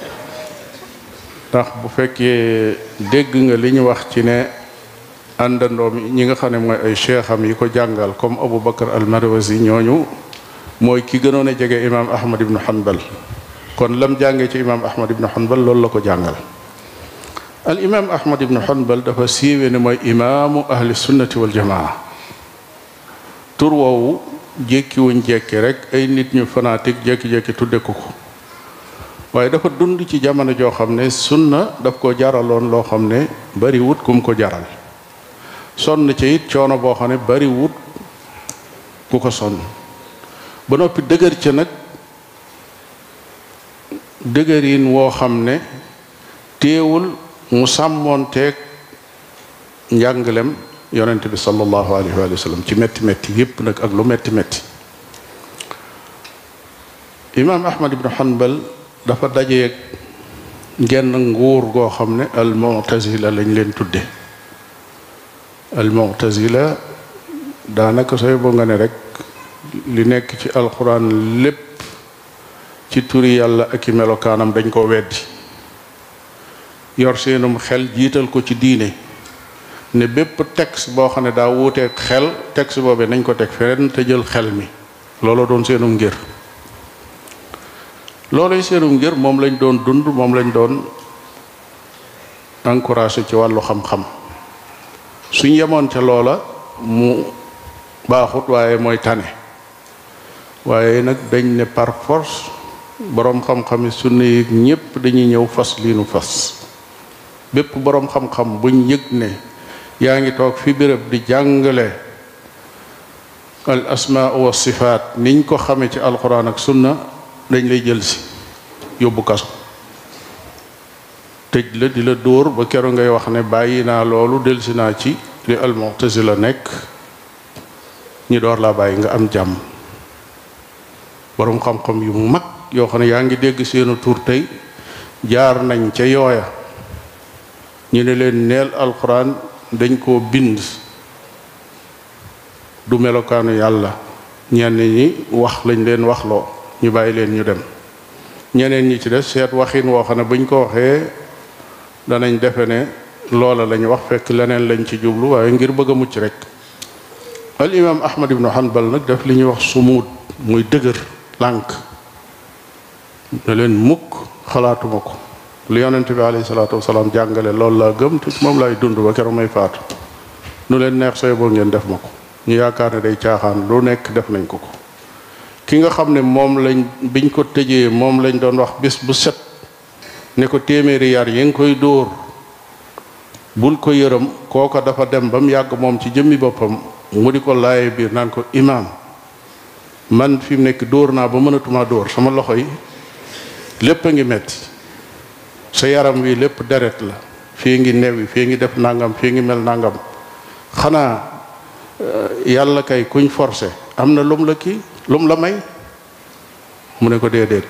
ndax bu fekkee dégg nga li ñu wax ci ne àndandoo mi ñi nga xam ne mooy ay cheikham yi ko jàngal comme Abu Bakar al-Marwazi ñooñu mooy ki gënoon a jege imaam Ahmad ibnu Hanbal kon lam jàngee ci imaam Ahmad ibnu Hanbal loolu la ko jàngal. al imaam Ahmad ibnu Hanbal dafa siiwee ne mooy imaamu ahli sunnati wal jamaa tur woowu jékkiwuñ jekki rek ay nit ñu fanatique jékki-jékki tudde ko ko waaye dafa dund ci jamono joo xam ne sunna daf ko jaraloon loo xam ne bari wut kum ko jaral sonn ci it coono boo xam ne bari wut ku ko sonn ba noppi dëgër ca nag dëgërin woo xam ne téewul mu sàmmoonteeg njàngalem yonent bi sallallahu alayhi wa sallam ci metti metti yépp nag ak lu metti metti imaam Ahmad ibnu Hanbal dafa dajeeg genn nguur goo xam ne al mu'tazila lañ leen tudde al mu'tazila daanaka sooy boo nga ne rek li nekk ci alquran lépp ci turi yàlla ak i melokaanam dañ ko weddi yor seenum xel jiital ko ci diine ne bépp texte boo xam ne daa wuuteeg xel texte boobee nañ ko teg feneen te jël xel mi loolu doon seenum ngir looluy seenum ngir moom lañ doon dund moom lañ doon encouragé ci wàllu xam-xam suñ yemoon ca loola mu baaxut waaye mooy tane waaye nag dañ ne par force boroom xam-xami sunna yi ñépp dañuy ñëw fas liinu fas bépp boroom xam-xam buñ yëg ne yaa ngi toog fi béréb di jàngale al asmaa wa sifaat niñ ko xame ci alquran ak sunna dañ lay jël si yóbbu kaso tëj la di la dóor ba keroog ngay wax ne bàyyi naa loolu delsi naa ci li al mu'tazila nekk ñi door laa bàyyi nga am jàmm boroom xam-xam yu mag yoo xam ne yaa ngi dégg seenu tur tey jaar nañ ca yooya ñu ne leen neel alquran dañ koo bind du melokaanu yàlla ñenn ñi wax lañ leen waxloo ñu bàyyi leen ñu dem ñeneen ñi ci des seet waxin woo xam ne buñ ko waxee danañ defe ne loola lañ wax fekk leneen lañ ci jublu waaye ngir bëgg a mucc rek al imam Ahmad ibnu Hanbal nag def li ñuy wax sumuud muy dëgër lànk ne leen mukk xalaatuma ko lu yonent bi alayhi salaatu wasalaam jàngale loolu laa gëm te moom laay dund ba keroog may faatu nu leen neex sooy boo ngeen def ma ko ñu yaakaar ne day caaxaan lu nekk def nañ ko ko ki nga xam ne moom lañ biñ ko tëjee moom lañ doon wax bis bu set ne ko téeméeri yar yi nga koy dóor bul ko yërëm, kooka dafa dem ba mu yàgg moom ci jëmmi boppam mu di ko laaye biir naan ko imaam man fi mu nekk dóor naa ba mënatuma dóor, sama loxo yi lépp a ngi metti, sa yaram wi lépp deret la, fii ngi newi, fii ngi def nangam, fii ngi mel nangam, xanaa yàlla kay kuñ forcé am na lum la kii lum la may. mu ne ko déedéet,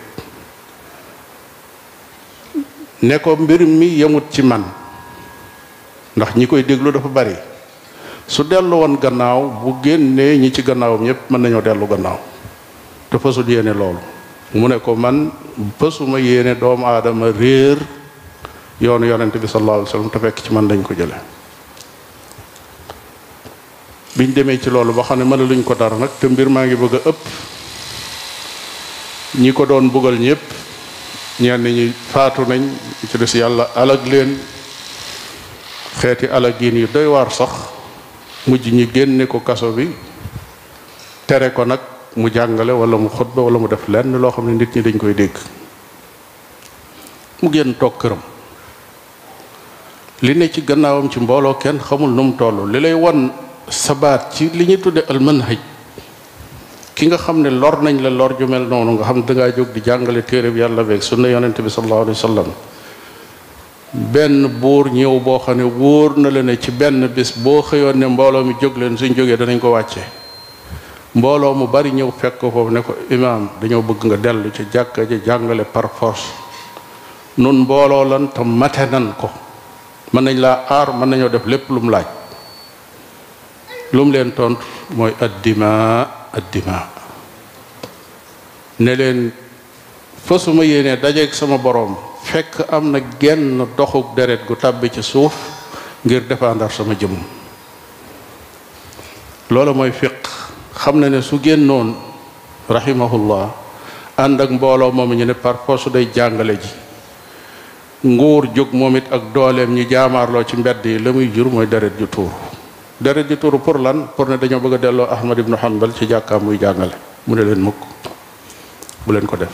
ne ko mbir mi yemut ci man ndax ñi koy déglu dafa bari, su dellu woon gannaaw bu génnee ñi ci gannaawam ñëpp mën nañoo dellu gannaaw, te fasul yéene loolu. mu ne ko man fasuma yéene doomu aadama réer yoonu yonent bi sallallahu alayhi wa sallam te fekk ci man lañ ko jële. biñ demee ci loolu ba xam ne mën luñ ko dara nag te mbir maa ngi bëgg a ëpp, ñi ko doon bugal ñëpp ñenn ñi faatu nañ, ci des yàlla alag leen xeeti alagin yu doy waar sax, mujj ñi génne ko kaso bi tere ko nag mu jàngale wala mu xutba wala mu def lenn loo xam ne nit ñi dañ koy dégg. mu génn toog këram, li ne ci gannaawam ci mbooloo kenn xamul nu mu toll. li lay wan sabaat ci li ñuy tudde al manhaj, ki nga xam ne lor nañ la lor ju mel noonu, nga xam ne dangaa jóg di jàngale téere bi yàlla beeg sunna yonente bi sallallahu alayhi wa sallam, benn buur ñëw boo xam ne wóor na la ne ci benn bis boo xëyoon ne mbooloo mi jóg leen, suñ jógee danañ ko wàcce, mbooloo mu bari ñëw fekk ko foofu ne ko imaam dañoo bëgg nga dellu ci jàkka ji jàngale par force, nun mbooloo lan te mate nan ko, mën nañ laa aar, mën nañoo def lépp lu mu laaj. lu mu leen tontu mooy addima addima ne leen fasuma yéene dajeeg sama boroom fekk am na genn doxuk deret gu tàbbi ci suuf ngir défendre sama jëmm. loolu mooy fiq. xam na ne su génnoon rahimahullah ànd ak mbooloo moom ñu ne par force day jàngale ji, nguur jóg moom it ak dooleem ñi jaamaarloo ci mbedd yi, la muy jur mooy deret ju tuuru. deret ji tuuru pour lan? pour ne dañoo bëgg a delloo Ahmad ibnu Hanbal ci jàkkaam muy jàngale. mu ne leen mukk bu leen ko def.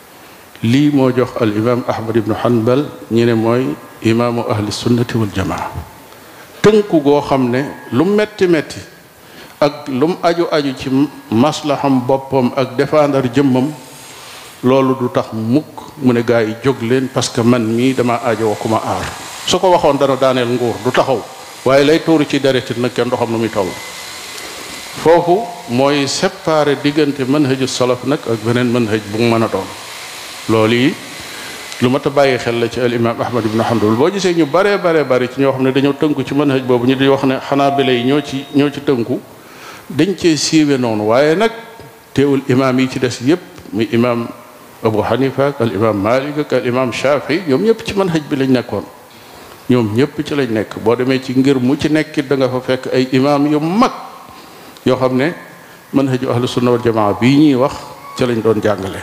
lii moo jox al imam Ahmad ibnu Hanbal ñi ne mooy imaamu ahli sunnati wal jamaa. tënku goo xam ne lu metti metti ak lu mu aju aju ci maslaham boppam ak défendre jëmmam, loolu du tax mukk mu ne gaa yi jóg leen parce que man mii dama aajo ku ma aar. su ko waxoon dana daaneel nguur, du taxaw. waaye lay tuuru ci deretit nag kenn doo xam nu muy toll. foofu mooy séparer diggante manhaju salaf nag ak beneen manhaj bu mu mën a doon. loolu yi lu mat a bàyyi xel la ci al imam Ahmad ibn Hanbal. boo gisee ñu baree baree bari ci ñoo xam ne dañoo tënku ci manhaj boobu, ñu di wax ne Xanaabila yi ñoo ci ñoo ci tënku, dañ cee siiwe noonu. waaye nag teewul imaam yi ci des yépp, muy imaam Abu Hanifa ak al imam Malik ak al imam Shafi, ñoom ñëpp ci manhaj bi lañ nekkoon. ñoom ñëpp ci lañ nekk. boo demee ci ngir mu ci nekkit da nga fa fekk ay imaam yu mag yoo xam ne manhaju ahlu sunna wal jamaa bii ñuy wax ci lañ doon jàngale,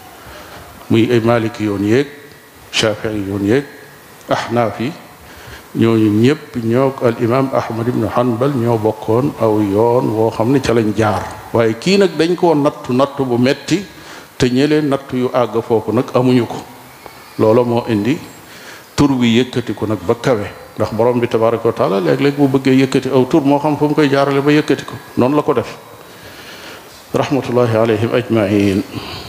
muy ay maliki yoon yeeg shafii yoon yeeg ahnaaf yi. ñooñu ñëpp ñoo al imam Ahmad ibn Hanbal ñoo bokkoon aw yoon woo xam ne ca lañ jaar. waaye kii nag dañ koo nattu nattu bu metti, te ñëlee nattu yu àgg foofu nag amuñu ko. loolu moo indi tur bi yëkkati ko nag ba kawe, ndax borom bi tabaraka wa taala léeg-léeg bu bëggee yëkkati aw tur moo xam fu mu koy jaarale ba yëkkati ko. noonu la ko def. rahmatullahi alayhim ajmain.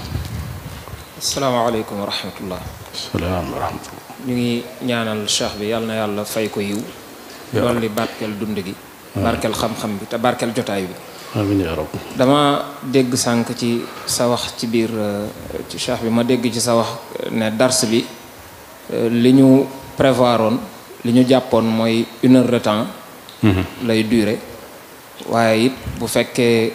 asalaamaaleykum wa rahmatullah. salaam wa rahmatullah. ñu ngi ñaanal cheikh bi yàlla na yàlla fay ko yiw, loolu li barkeel dund gi, barkeel xam-xam bi te barkeel jotaay bi. amiin yaa rab. dama dégg sànq ci sa wax ci biir ci cheikh bi, ma dégg ci sa wax ne dars bi li ñu prévoiroon, li ñu jàppoon mooy une heure de temps lay durer. waaye it bu fekkee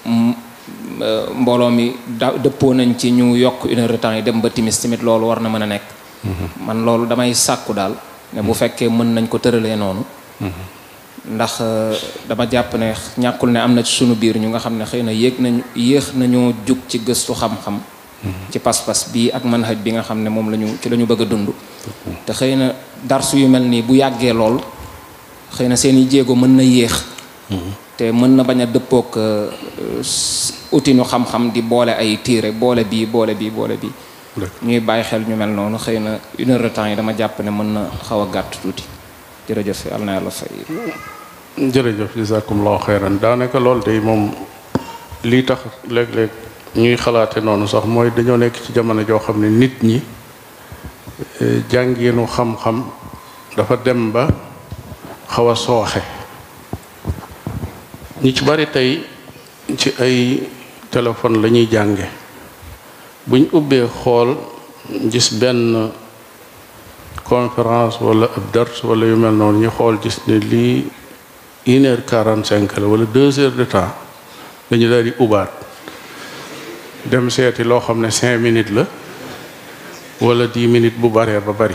mbooloo mi da dëppoo nañ ci ñu yokk une heure de temps yi dem ba timis tamit loolu war na mën a nekk. man loolu damay sàkku daal ne bu fekkee mën nañ ko tëralee noonu. ndax dama jàpp ne ñàkkul ne am na ci sunu biir ñu nga xam ne xëy na yéeg nañu yéex nañoo jug ci gëstu xam-xam. ci pas-pas bii ak manhaj bi nga xam ne moom lañu ci la ñu bëgg a dund. te xëy na darsu yu mel nii bu yàggee lool xëy na seeni jéego mën na yéex. te mën na bañ a dëppook utinu xam-xam di boole ay téere boole bii boole bii boole bii ñuy bàyyi xel ñu mel noonu xëy na une heure de temps yi dama jàpp ne mën na xaw a gàtt tuuti jërëjëf yàlla na yàlla fay. jërëjëf jazakumullahu xeyran daanaka loolu de moom lii tax léeg-léeg ñuy xalaate noonu sax mooy dañoo nekk ci jamono joo xam ne nit ñi jàngeenu xam-xam dafa dem ba xaw a sooxe ñi ci bari tey ci ay téléphone la ñuy jànge buñ ubbee xool gis benn conférence wala ab dars wala yu mel noonu ñu xool gis ne lii une heure quarante cinq la wala deux heures de temps dañu daal di ubaat dem seeti loo xam ne cinq minutes la wala dix minutes bu baree ba bari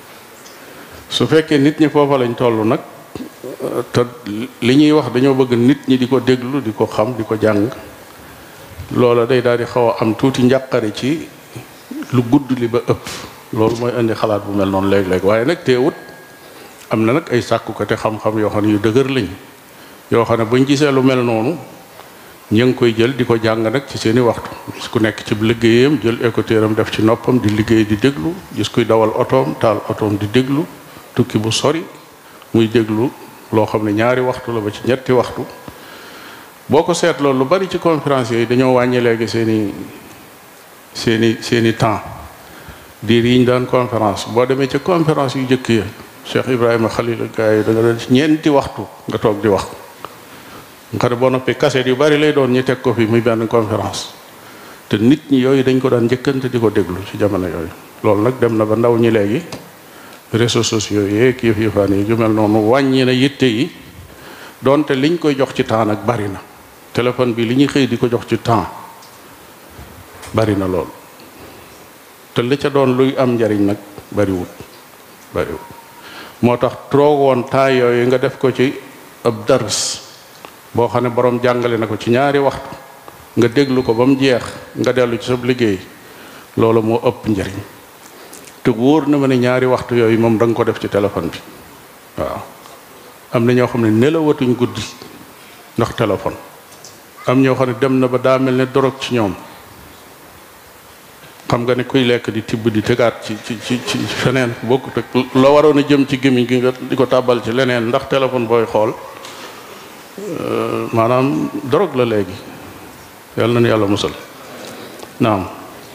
su fekkee nit ñi foofa lañ toll nag te li ñuy wax dañoo bëgg nit ñi di ko déglu di ko xam di ko jàng loola day daal di xaw a am tuuti njàqare ci lu gudd li ba ëpp loolu mooy indi xalaat bu mel noonu léeg-léeg waaye nag teewut am na nag ay sàkkukate xam-xam yoo xam ne yu dëgër lañ yoo xam ne buñ gisee lu mel noonu ñu ngi koy jël di ko jàng nag ci seeni waxtu gis ku nekk ci liggéeyam jël écouteur am def ci noppam di liggéey di déglu gis kuy dawal otoom taal otoom di déglu tukki bu sori muy déglu loo xam ne ñaari waxtu la ba ci ñetti waxtu boo ko seetloo lu bari ci conférence yooyu dañoo wàññi léegi seeni seeni seeni temps diir yi ñu daan conférence boo demee ci conférence yu jëkk ya Cheikh Ibrahima Khalil gaa yi da nga doon ñeenti waxtu nga toog di wax nga xam ne boo noppee kaseet yu bari lay doon ñu teg ko fi muy benn conférence te nit ñi yooyu dañ ko daan njëkkante di ko déglu ci jamono yooyu loolu nag dem na ba ndaw ñi léegi réseaux sociaux yeeg yëf yëfaan yi yu mel noonu wàññi na yitte yi donte liñ koy jox ci temps nag bari na téléphone bi li ñuy xëy di ko jox ci temps bari na lool te li ca doon luy am njariñ nag bariwut bariwut moo tax troogoon temps yooyu nga def ko ci ab dars boo xam ne borom jàngale na ko ci ñaari waxtu nga déglu ko ba mu jeex nga dellu ci sa liggéey loolu moo ëpp njariñ te wóor na ma ne ñaari waxtu yooyu moom da nga ko def ci téléphone bi waaw am na ñoo xam ne nelawatuñ guddi ndax téléphone am ñoo xam ne dem na ba daa mel ne dorog ci ñoom xam nga ne kuy lekk di tibb di tegaat ci ci ci ci feneen bokkut ak la waroon a jëm ci gémmiñ gi nga di ko tàbbal ci leneen ndax téléphone booy xool maanaam dorog la léegi yàlla na nu yàlla musal naam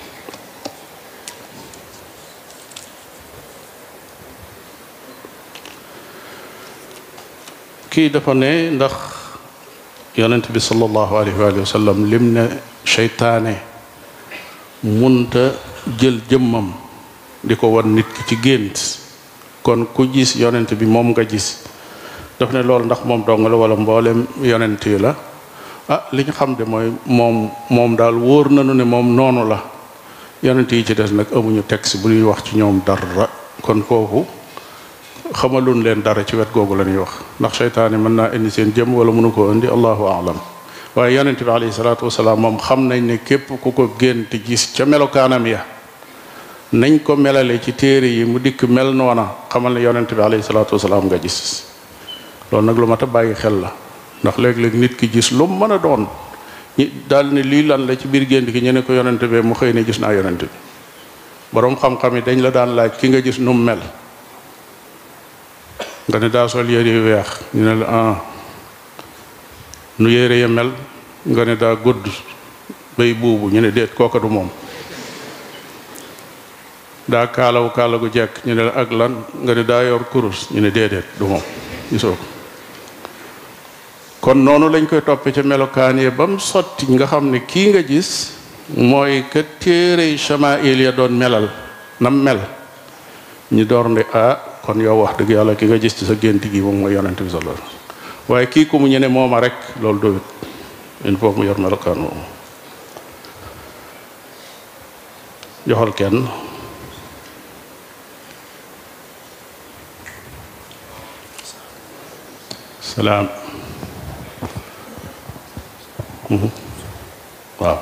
kii dafa ne ndax yonent bi sallallahu alayhi wa sallam lim ne seytaane munta jël jëmmam di ko wan nit ki ci gént kon ku gis yonent bi moom nga gis daf ne loolu ndax moom dong la wala mboolem yonent yi la ah li ñu xam de mooy moom moom daal wóor nañu ne moom noonu la yonent yi ci des nag amuñu texte bu ñuy wax ci ñoom dara kon foofu xamaluñ leen dara ci wet googu la ñuy wax ndax seytaane mën naa indi seen jëm wala mënu koo indi allahu alam waaye yonent bi alayhi salaatu wasalaam moom xam nañ ne képp ku ko gént gis ca melokaanam ya nañ ko melale ci téere yi mu dikk mel noona xamal ne yonent bi alayhi salaatu wasalaam nga gis loolu nag lu mat a bàyyi xel la ndax léeg-léeg nit ki gis lu mën a doon ñi daal ne lii lan la ci biir gént ki ñu ne ko yonent bi mu xëy ne gis naa yonent bi boroom xam-xam yi dañ la daan laaj ki nga gis nu mu mel nga ne daa sol yére yu weex ñu ne la ah nu yére ya mel nga ne daa gudd bay buubu ñu ne déet kooka du moom daa kaalawu kaala gu jekk ñu ne la ak lan nga ne daa yor kurus ñu ne déedéet du moom gisoo ko kon noonu lañ koy toppee ca melokaan yi ba mu sotti nga xam ne kii nga gis mooy ka téere chamail ya doon melal nam mel ñu door ne ah kon yow wax dëgg yàlla ki nga gis ci sa gént gi moom mooy yonent bi sallallahu alayhi wasallam waaye kii ku mu ñene mooma rek loolu doyut il faut mu yor melokaan moomu joxal kenn salaam waaw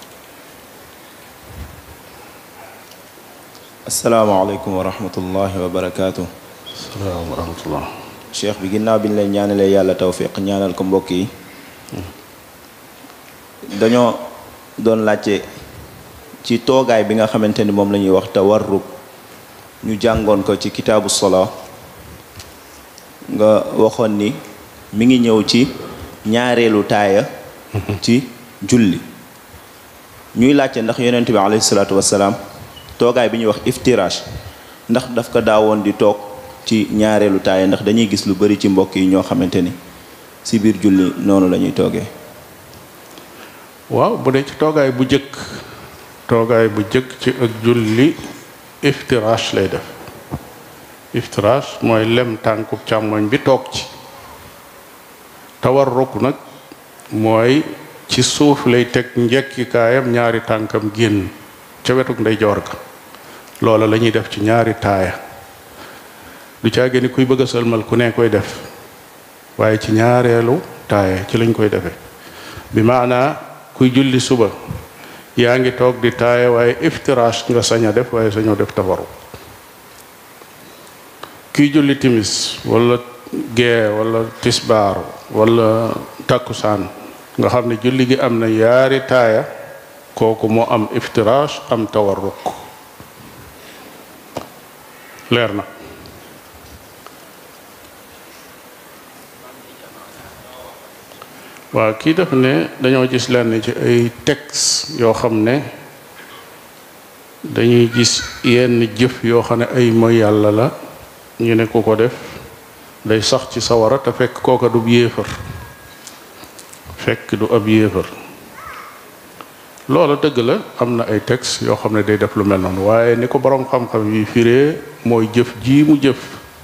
asalaamaaleykum wa rahmatullahi wa barakaatu. salaam wa rahmatullah. cheikh bi ginnaaw bi ñu leen ñaanalee yàlla tawfiq ñaanal ko mbokk yi dañoo doon laajte ci toogaay bi nga xamante ni moom la ñuy wax tawarruk ñu jàngoon ko ci kitaabu sola nga waxoon ni mi ngi ñëw ci ñaareelu taaya ci julli ñuy laajte ndax yonent bi alayhi salaatu wassalaam toogaay bi ñuy wax iftirash ndax daf ko daawoon di toog ci ñaareelu taaya ndax dañuy gis lu bari ci mbokk yi ñoo xamante ni ci biir julli noonu la ñuy toogee. waaw bu dee ci toogaay bu jëkk toogaay bu jëkk ci ak julli iftirash lay def iftirash mooy lem tànkub càmmoñ bi toog ci. tawarruk nag mooy ci suuf lay teg njekkikaayam ñaari tànkam génn ca wetuk ndeyjoor ga loola la ñuy def ci ñaari taaya du caage ni kuy bëgg a sëlmal ku ne koy def waaye ci ñaareelu taaya ci lañ koy defee bi maanaa kuy julli suba yaa ngi toog di taaya waaye iftirash nga sañ a def waaye sañoo def tawarruk kuy julli timis wala gee wala tisbaar wala takkusaan nga xam ne julli gi am na yaari taaya kooku moo am iftirash am tawarruk leer na waaw kii def ne dañoo gis lenn ci ay texte yoo xam ne dañuy gis yenn jëf yoo xam ne ay mooy yàlla la ñu ne ku ko def day sax ci sawara te fekk kooka du yéefar fekk du ab yéefar loola dëgg la am na ay texte yoo xam ne day def lu mel noonu waaye ni ko boroom xam-xam yi firee mooy jëf ji mu jëf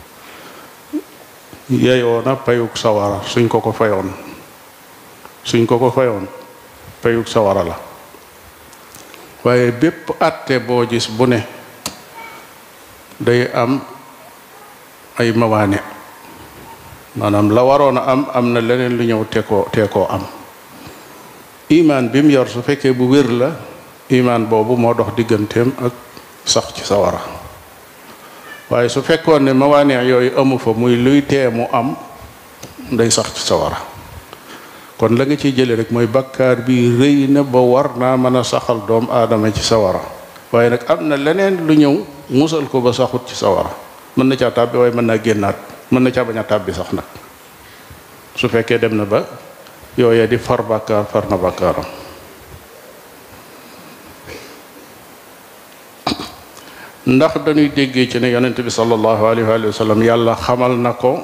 yeyoo na payug sawara suñ ko ko fayoon suñ ko ko fayoon payug sawara la waaye bépp àtte boo gis bu ne day am ay mawaane maanaam la waroon a am am na leneen lu ñëw te koo te koo am imaan bi mu yor su fekkee bu wér la imaan boobu moo dox digganteem ak sax ci sawara waaye su fekkoon ne mawaane yooyu amu fa muy luy tee mu am day sax ci sawara kon la nga ciy jële rek mooy bakkaar bi rëy na ba war naa mën a saxal doom aadama ci sawara waaye nag am na leneen lu ñëw musal ko ba saxut ci sawara mën na caa tàbbi waaye mën naa génnaat mën na caa bañ a tàbbi sax nag su fekkee dem na ba yooyee di far bàkkaar far na bàkkaaram ndax dañuy déggee ci ne yonent bi sallallahu alayhi wa sallam yàlla xamal na ko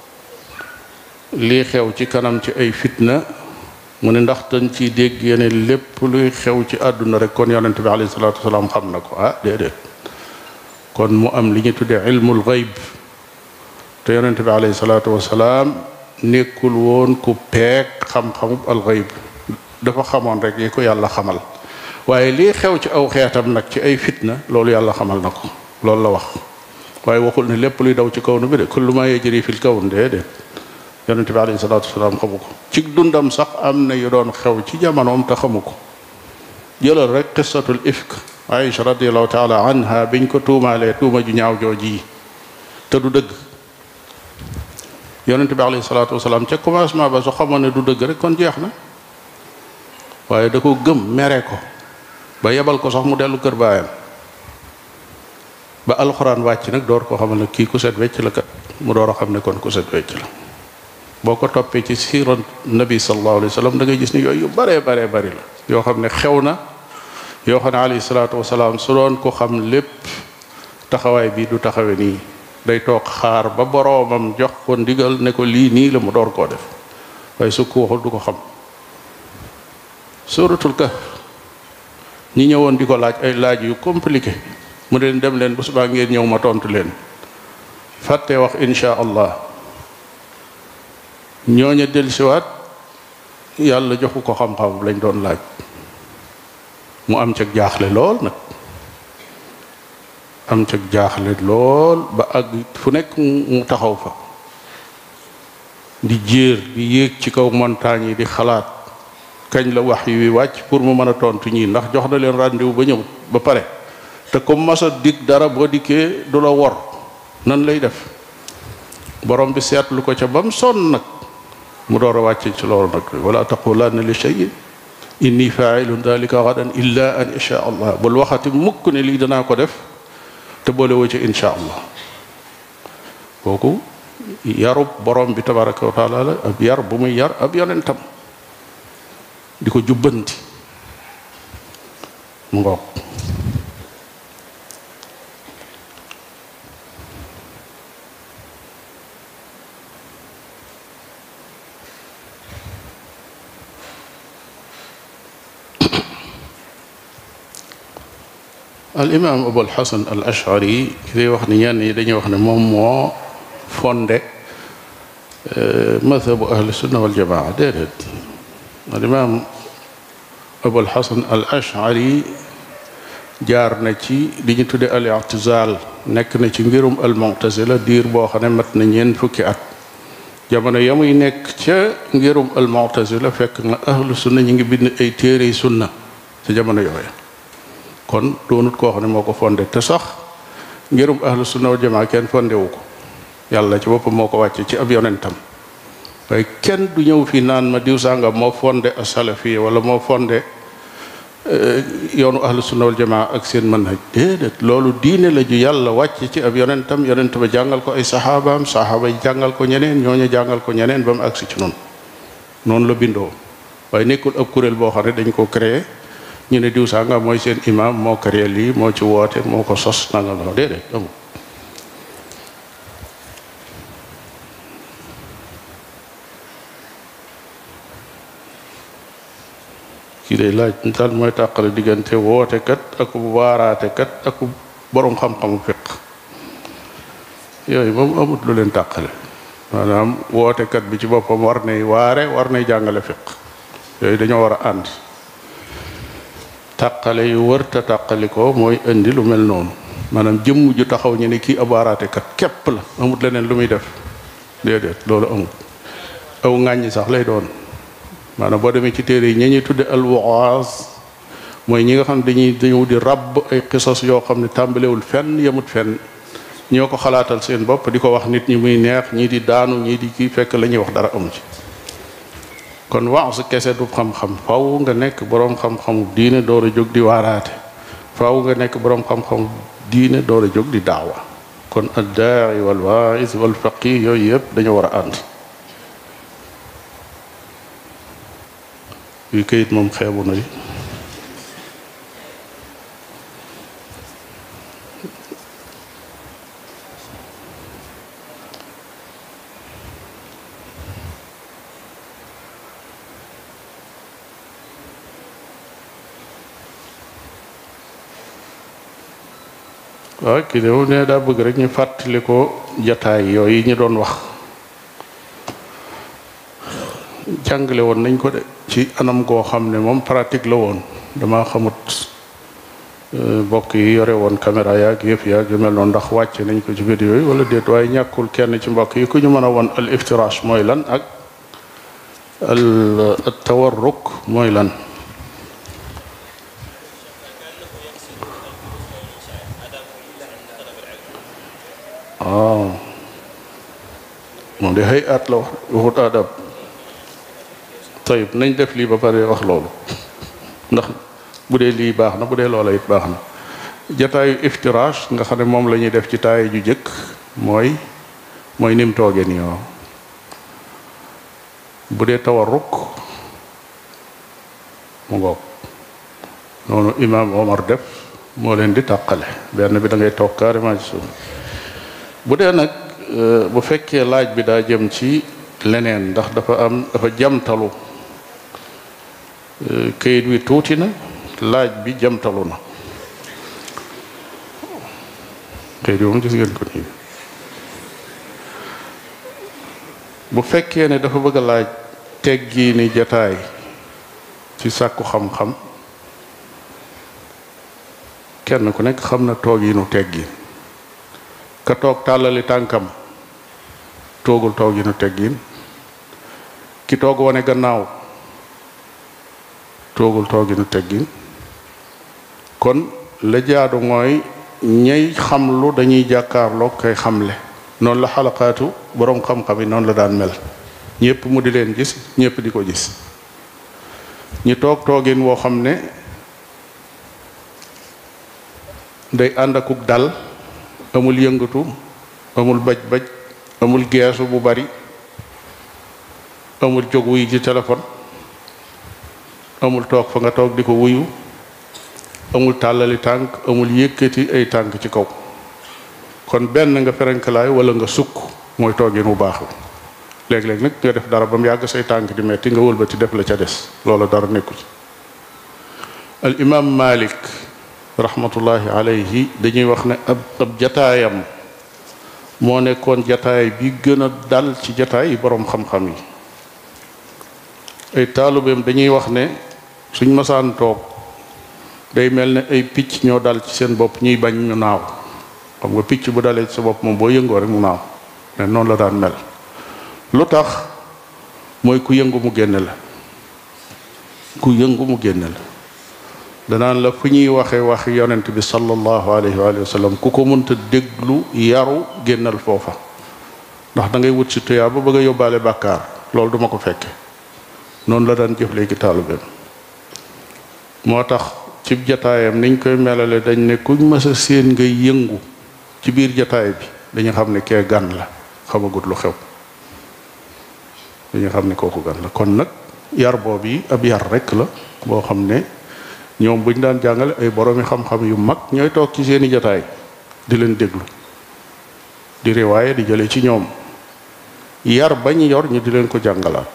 lii xew ci kanam ci ay fitna mu ne ndax dañ ciy déggee ne lépp luy xew ci àdduna rek kon yonent bi alayhi salaatu wasalaam xam na ko ah déedéet kon mu am li ñu tuddee ilmul gayb te yonent bi alayhi salaatu wasalaam nekkul woon ku peeg xam-xamub al gayb dafa xamoon rek yi ko yàlla xamal waaye lii xew ci aw xeetam nag ci ay fitna loolu yàlla xamal na ko loolu la wax waaye waxul ne lépp luy daw ci kaw nu bi de kullu ma yajri fil kawn déedéet yonent bi alayhi salaatu wasalaam xamu ko ci dundam sax am na yu doon xew ci jamonoom te xamu ko jëlal rek qissatul ifk Aïcha radiallahu taala anha biñ ko tuumaalee tuuma ju ñaaw jooji yi te du dëgg yonent bi alayhi salaatu wasalaam ca commencement ba su xamoon ne du dëgg rek kon jeex na waaye da ko gëm mere ko ba yebal ko sax mu dellu kër baayam ba alxuraan wàcc nag door ko xamal ne kii ku set wecc la kat mu door a xam ne kon ku set wecc la boo ko toppee ci siiran nabi sallallahu alayhi wa sallam da ngay gis ni yooyu yu baree baree bari la yoo xam ne xew na yoo xam ne alayhi salaatu wasalaam su doon ko xam lépp taxawaay bi du taxawe nii day toog xaar ba boroomam jox ko ndigal ne ko lii nii la mu door koo def waaye su ko waxul du ko xam suratul kahf ñi ñëwoon di ko laaj ay laaj yu compliqué mu leen dem leen bu subaa ngeen ñëw ma tontu leen fàtte wax insha allah ñooña dellusiwaat yàlla joxu ko xam-xam lañ doon laaj mu am cag jaaxle lool nag am cag jaaxle lool ba àgg fu nekk mu taxaw fa di jéer di yéeg ci kaw montagne yi di xalaat kañ la wax yi wàcc pour mu mën a tontu ñii ndax jox na leen rendez-vous ba ñëw ba pare te comme masa dig dara boo dikkee du la wor nan lay def borom bi seetlu ko ca ba mu sonn nag mu door a wàcc ci loolu nag wala taqulanna li shay'in inni faa'ilun dalika gadan illa an insha allah bul waxati mukk ne lii danaa ko def te boole woo ci insha allah kooku yarub borom bi tabaraka wa taala la ab yar bu muy yar ab yonentam di ko jubbanti mu ngoog al imam abul hasan al ashari day wax ni ñenn yi dañuy wax ne moom moo fondé madhabu ahli sunna wal jamaa déedéet al imam abul hasan al ashari jaar na ci li ñu tudde al i'tizal nekk na ci mbirum al mu'tazila diir boo xam ne mat na ñeent fukki at jamono ya muy nekk ca ngirum al mu'tazila fekk na ahlu sunna ñu ngi bind ay téere sunna ca jamono yooya kon doonut koo xam ne moo ko fondé te sax ngirum ahlu sunna wal jamaa kenn fondé wu ko yàlla ci boppam moo ko wàcce ci ab yonentam waaye kenn du ñëw fii naan ma diw sàngam moo fondé as-salafiyya wala moo fondé yoonu ahlu sunna wal jamaa ak seen manhaj déedéet loolu diine la ju yàlla wàcc ci ab yonentam yonent ba jàngal ko ay saxaabaam saxaaba yi jàngal ko ñeneen ñooñu jàngal ko ñeneen ba mu agsi ci noonu noonu la bindoo waaye nekkul ab kuréel boo xam ne dañ ko créé ñu ne diw sàngam mooy seen imam moo créé lii moo ci woote moo ko sos nangam la déedéet amul kii day laaj daal mooy tàqale diggante wootekat ak waaraatekat ak borom xam-xamu fiq yooyu moom amut lu leen tàqale maanaam wootekat bi ci boppam war nay waare war nay jàngale fiq yooyu dañoo war a ànd tàqale yu wërta tàqali ko mooy indi lu mel noonu maanaam jëmm ju taxaw ñu ne kii ab waaraatekat képp la amut leneen lu muy def déedéet loolu amut aw ŋàññi sax lay doon maanaam boo demee ci téere yi ñi ñuy tudde alwaaz mooy ñi nga xam ne dañuy dañu di ràbb ay xisas yoo xam ne tàmbalewul fenn yemut fenn ñoo ko xalaatal seen bopp di ko wax nit ñi muy neex ñii di daanu ñii di kii fekk la ñuy wax dara amu ci kon waaz kese du xam-xam faw nga nekk boroom xam-xamu diine door a jóg di waaraate faw nga nekk boroom xam-xamu diine door a jóg di daawa kon ad-daa'i wal waa'iz wal faqih yooyu yëpp dañoo war a ànd yu kayit moom xeebu na yi waaw kii de moom ne daa bëgg rek ñu fàttali ko jataay yooyu ñu doon wax jàngale woon nañ ko de ci anam goo xam ne moom pratique la woon dama xamut mbokk yi yore woon caméra yaag yëpp yaag yu mel noonu ndax wàcce nañ ko ci vidéo yi wala déet waaye ñàkkul kenn ci mbokk yi ku ñu mën a woon al iftirash mooy lan ak al tawarruk mooy lan waaw moom de xëy at la wax waxut adab tayib nañ def lii ba pare wax loolu ndax bu dee lii baax na bu dee loola it baax na jataayu iftirash nga xam ne moom la ñuy def ci taay ju jëkk mooy mooy nim tooge nii waaw bu dee tawarruk mu ngoog noonu imaam Omar def moo leen di tàqale benn bi da ngay toog carrément ci suuf bu dee nag bu fekkee laaj bi daa jëm ci leneen ndax dafa am dafa jamtalu kayit wi tuuti na laaj bi jamtalu na kayit wi moom gis ngeen ko nii bu fekkee ne dafa bëgg a laaj teggi ni jataay ci sàkku xam-xam kenn ku nekk xam na toog yi nu teggi ka toog tàllali tànkam toogul toog yi nu teggin ki toog wane gannaaw toogul toog yi nu teggin kon la jaadu mooy ñay xamlu dañuy jàkkaarloo kay xamle noonu la xalaqaatu boroom xam-xam yi noonu la daan mel ñëpp mu di leen gis ñëpp di ko gis ñu toog toogin woo xam ne day ànd akuk dal, amul yëngatu, amul baj-baj, amul geesu bu bari, amul jóg wuy ci téléphone, amul toog fa nga toog di ko wuyu, amul tàllali tànk, amul yëkkati ay tànk ci kaw. kon benn nga ferenkalaay wala nga sukk mooy toogin bu baax la. léeg-léeg nag nga def dara ba mu yàgg say tànk di metti nga wëlbati def la ca des, loolu dara nekku ci. al imam Malik rahmatullahi alayhi dañuy wax ne ab ab jataayam moo nekkoon jataay bi gën a dal ci jataay yi boroom xam-xam yi. ay taalubeem dañuy wax ne suñ masaan toog day mel ne ay picc ñoo dal ci seen bopp ñuy bañ ñu naaw. xam nga picc bu dalee ci sa bopp moom boo yëngoo rek mu naaw, mais noonu la daan mel. lu tax mooy ku yëngu mu génne la ku yëngu mu génne la danaan la fu ñuy waxe wax yonent bi sallallahu alayhi wa sallam ku ko mënta déglu yaru génnal foofa, ndax da ngay wut si tuyaa ba bëgg a yóbbaale bàkkaar, loolu duma ko fekke. noonu la daan jëf léegi taalibeem. moo tax ci jataayam niñ koy melale dañ ne kuñ mës a séen ngay yëngu ci biir jataay bi dañu xam ne kee gan la, xamagut lu xew, dañu xam ne kooku gan la. kon nag yar boobu yi ab yar rekk la boo xam ne ñoom buñ daan jàngale ay boroomi xam-xam yu mag ñooy toog ci seeni jataay di leen déglu, di riwaaye di jële ci ñoom, yar bañ yor ñu di leen ko jàngalaat.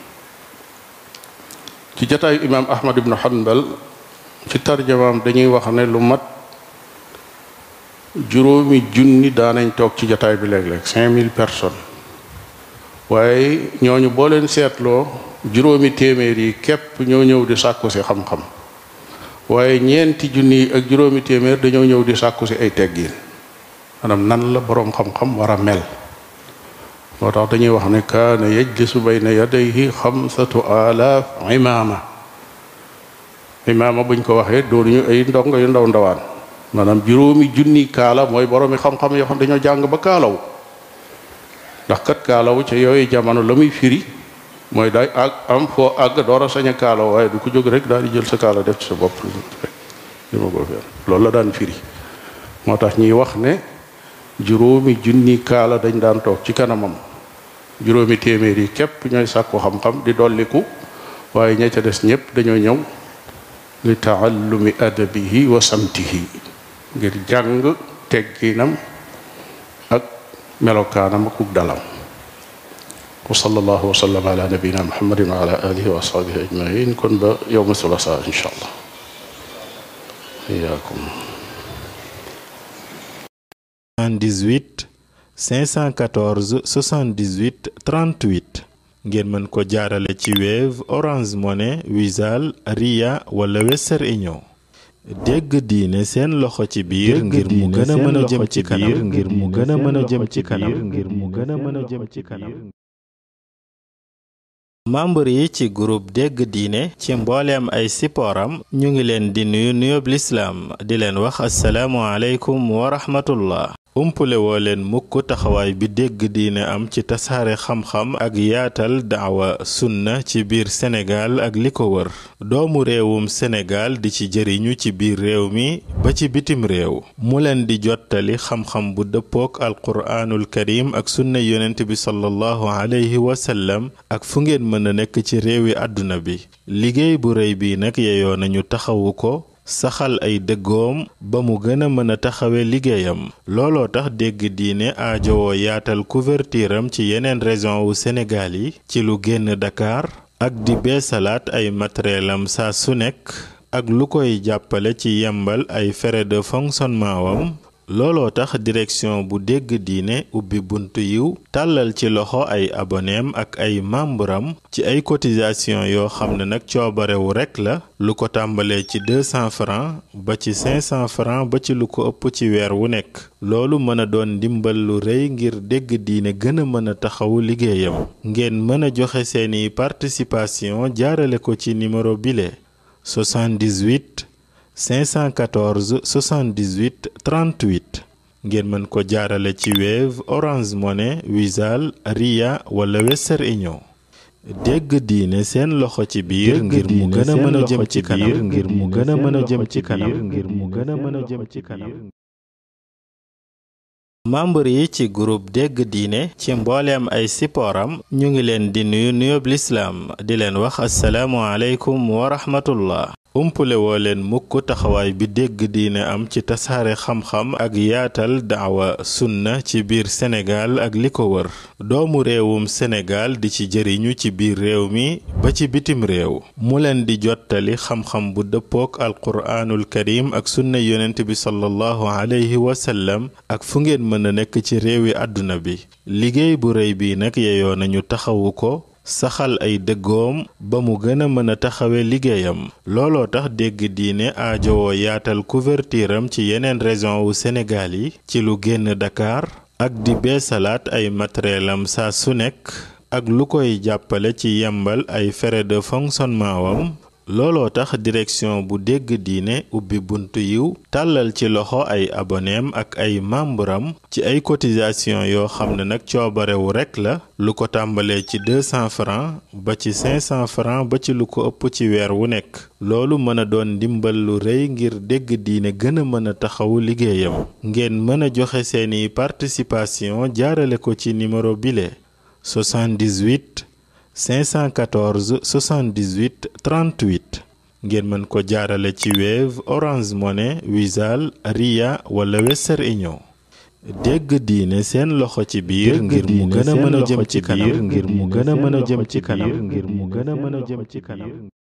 ci jataayu imaam Ahmad ibn Hanbal ci tarjamaam dañuy wax ne lu mat juróomi junni daanañ toog ci jataay bi léeg-léeg cinq mille personnes, waaye ñooñu boo leen seetloo juróomi téeméer yi képp ñoo ñëw di sàkku si xam-xam, waaye ñeenti junni yi ak juróomi téeméer dañoo ñëw di sàkku si ay teggiin, maanaam nan la boroom xam-xam war a mel. moo tax dañuy wax ne kaana yajlisu bayna yadayhi xamsatu alaaf imaama. imaama buñ ko waxee doonuñu ay ndongo yu ndaw ndawaan, maanaam juróomi junni kaala mooy boroomi xam-xam yoo xam dañoo jàng ba kaalaw. ndax kat kaalaw ca yooyu jamono la muy firi mooy day àgg am foo àgg door a sañ a kaalaw, waaye du ko jóg rek daal di jël sa kaala def ci sa bopp li ma ko fi loolu la daan firi. moo tax ñuy wax ne juróomi junni kaala dañ daan toog ci kanamam, juróomi téeméer yi képp ñooy sàkku xam-xam di dolliku, waaye ña ca des ñëpp dañoo ñëw li taallumi adabihi wa samtihi, ngir jàng tegginam ak melokaanam ak dalam. wa sallallahu wa sallam ala nabina muhammadin wa ala alihi wa ashabihi ajmain. kon ba yowma sulasa insha allah. iyaakum. soixante-dix-huit cinq cent quatorze soixante-dix-huit trente-huit ngeen mën ko jaarale ci Wave, Orange Money, Wizall, Ria wala Western Union. dégg diine seen loxo ci biir ngir mu gën a mën a jëm ci kanam ngir mu gën a mën a jëm ci kanam ngir mu gën a mën a jëm ci kanam. membre yi ci groupe dégg diine ci mbooleem ay sipooram ñu ngi leen di nuyu nuyoob lislaam di leen wax assalaamu aleykum wa rahmatullah. umpule woo leen mukk taxawaay bi dégg diine am ci tasaare xam-xam ak yaatal daawa sunna ci biir Sénégal ak li ko wër. doomu réewum Sénégal di ci jëriñu ci biir réew mi ba ci bitim réew. mu leen di jottali xam-xam bu dëppook alquraanul karim ak sunna yonent bi sallallahu alayhi wa sallam ak fu ngeen mën a nekk ci réewi àdduna bi. liggéey bu rëy bi nag yeyoo nañu taxawu ko, saxal ay dëggoom ba mu gën a mën a taxawe liggéeyam. looloo tax dégg diine aajowoo yaatal couverture am ci yeneen région wu Sénégal yi ci lu génn Dakar ak di beesalaat ay matériel am saa su nekk ak lu koy jàppale ci yembal ay frais de fonctionnement wam. looloo tax direction bu dégg diine ubbi buntu yiw tàllal ci loxo ay aboneem ak ay membram ci ay cotisation yoo xam ne nag coobarewu rekk la, lu ko tàmbalee ci deux cents francs ba ci cinq cents francs ba ci lu ko ëpp ci weer wu nekk. loolu mën a doon ndimbal lu rëy ngir dégg diine gën a mën a taxawu liggéeyam. ngeen mën a joxe seeni participation jaarale ko ci numéro bile soixante-dix-huit cinq cent quatorze soixante-dix-huit trente-huit. ngeen mën ko jaarale ci Wave, Orange Money, Wizall, Ria wala Western Union. dégg diine seen loxo ci biir ngir mu gën a mën a jëm ci kanam ngir mu gën a mën a jëm ci kanam ngir mu gën a mën a jëm ci kanam. membre yi ci groupe dégg diine ci mbooleem ay sipooram ñu ngi leen di nuyu nuyoob lislaam di leen wax asalaamu aleykum wa rahmatullah. umpule woo leen mukk taxawaay bi dégg diine am ci tasaare xam-xam ak yaatal daawa sunna ci biir Sénégal ak li ko wër doomu réewum Sénégal di ci jëriñu ci biir réew mi ba ci bitim réew mu leen di jottali xam-xam bu dëppook alquraanul karim ak sunna yonent bi sallallahu alayhi wa sallam ak fu ngeen mën a nekk ci réewi àdduna bi liggéey bu rëy bi nag yeyoo nañu taxawu ko saxal ay dëggoom ba mu gën a mën a taxawe liggéeyam looloo tax dégg diine aajowoo yaatal couverture am ci yeneen région wu Sénégal yi ci lu génn Dakar ak di beesalaat ay matériel am saa su nekk ak lu koy jàppale ci yembal ay frais de fonctionnement wam looloo tax direction bu dégg diine ubbi buntu yiw tàllal ci loxo ay aboneem ak ay membram ci ay cotisation yoo xam ne nag coobarewu rekk la lu ko tàmbalee ci deux cents francs ba ci cinq cents francs ba ci lu ko ëpp ci weer wu nekk loolu mën a doon ndimbal lu rëy ngir dégg diine gën a mën a taxawu liggéeyam ngeen mën a joxe seeni participation jaarale ko ci numéro bile soixante-dix-huit cinq cent quatorze soixante-dix-huit trente-huit ngeen mën ko jaarale ci Wave Orange Money Wizall Ria wala Western Union dégg diine seen loxo ci biir ngir mu gën a mën a jëm ci kanam ngir mu gën a mën a jëm ci kanam ngir mu gën a mën a jëm ci kanam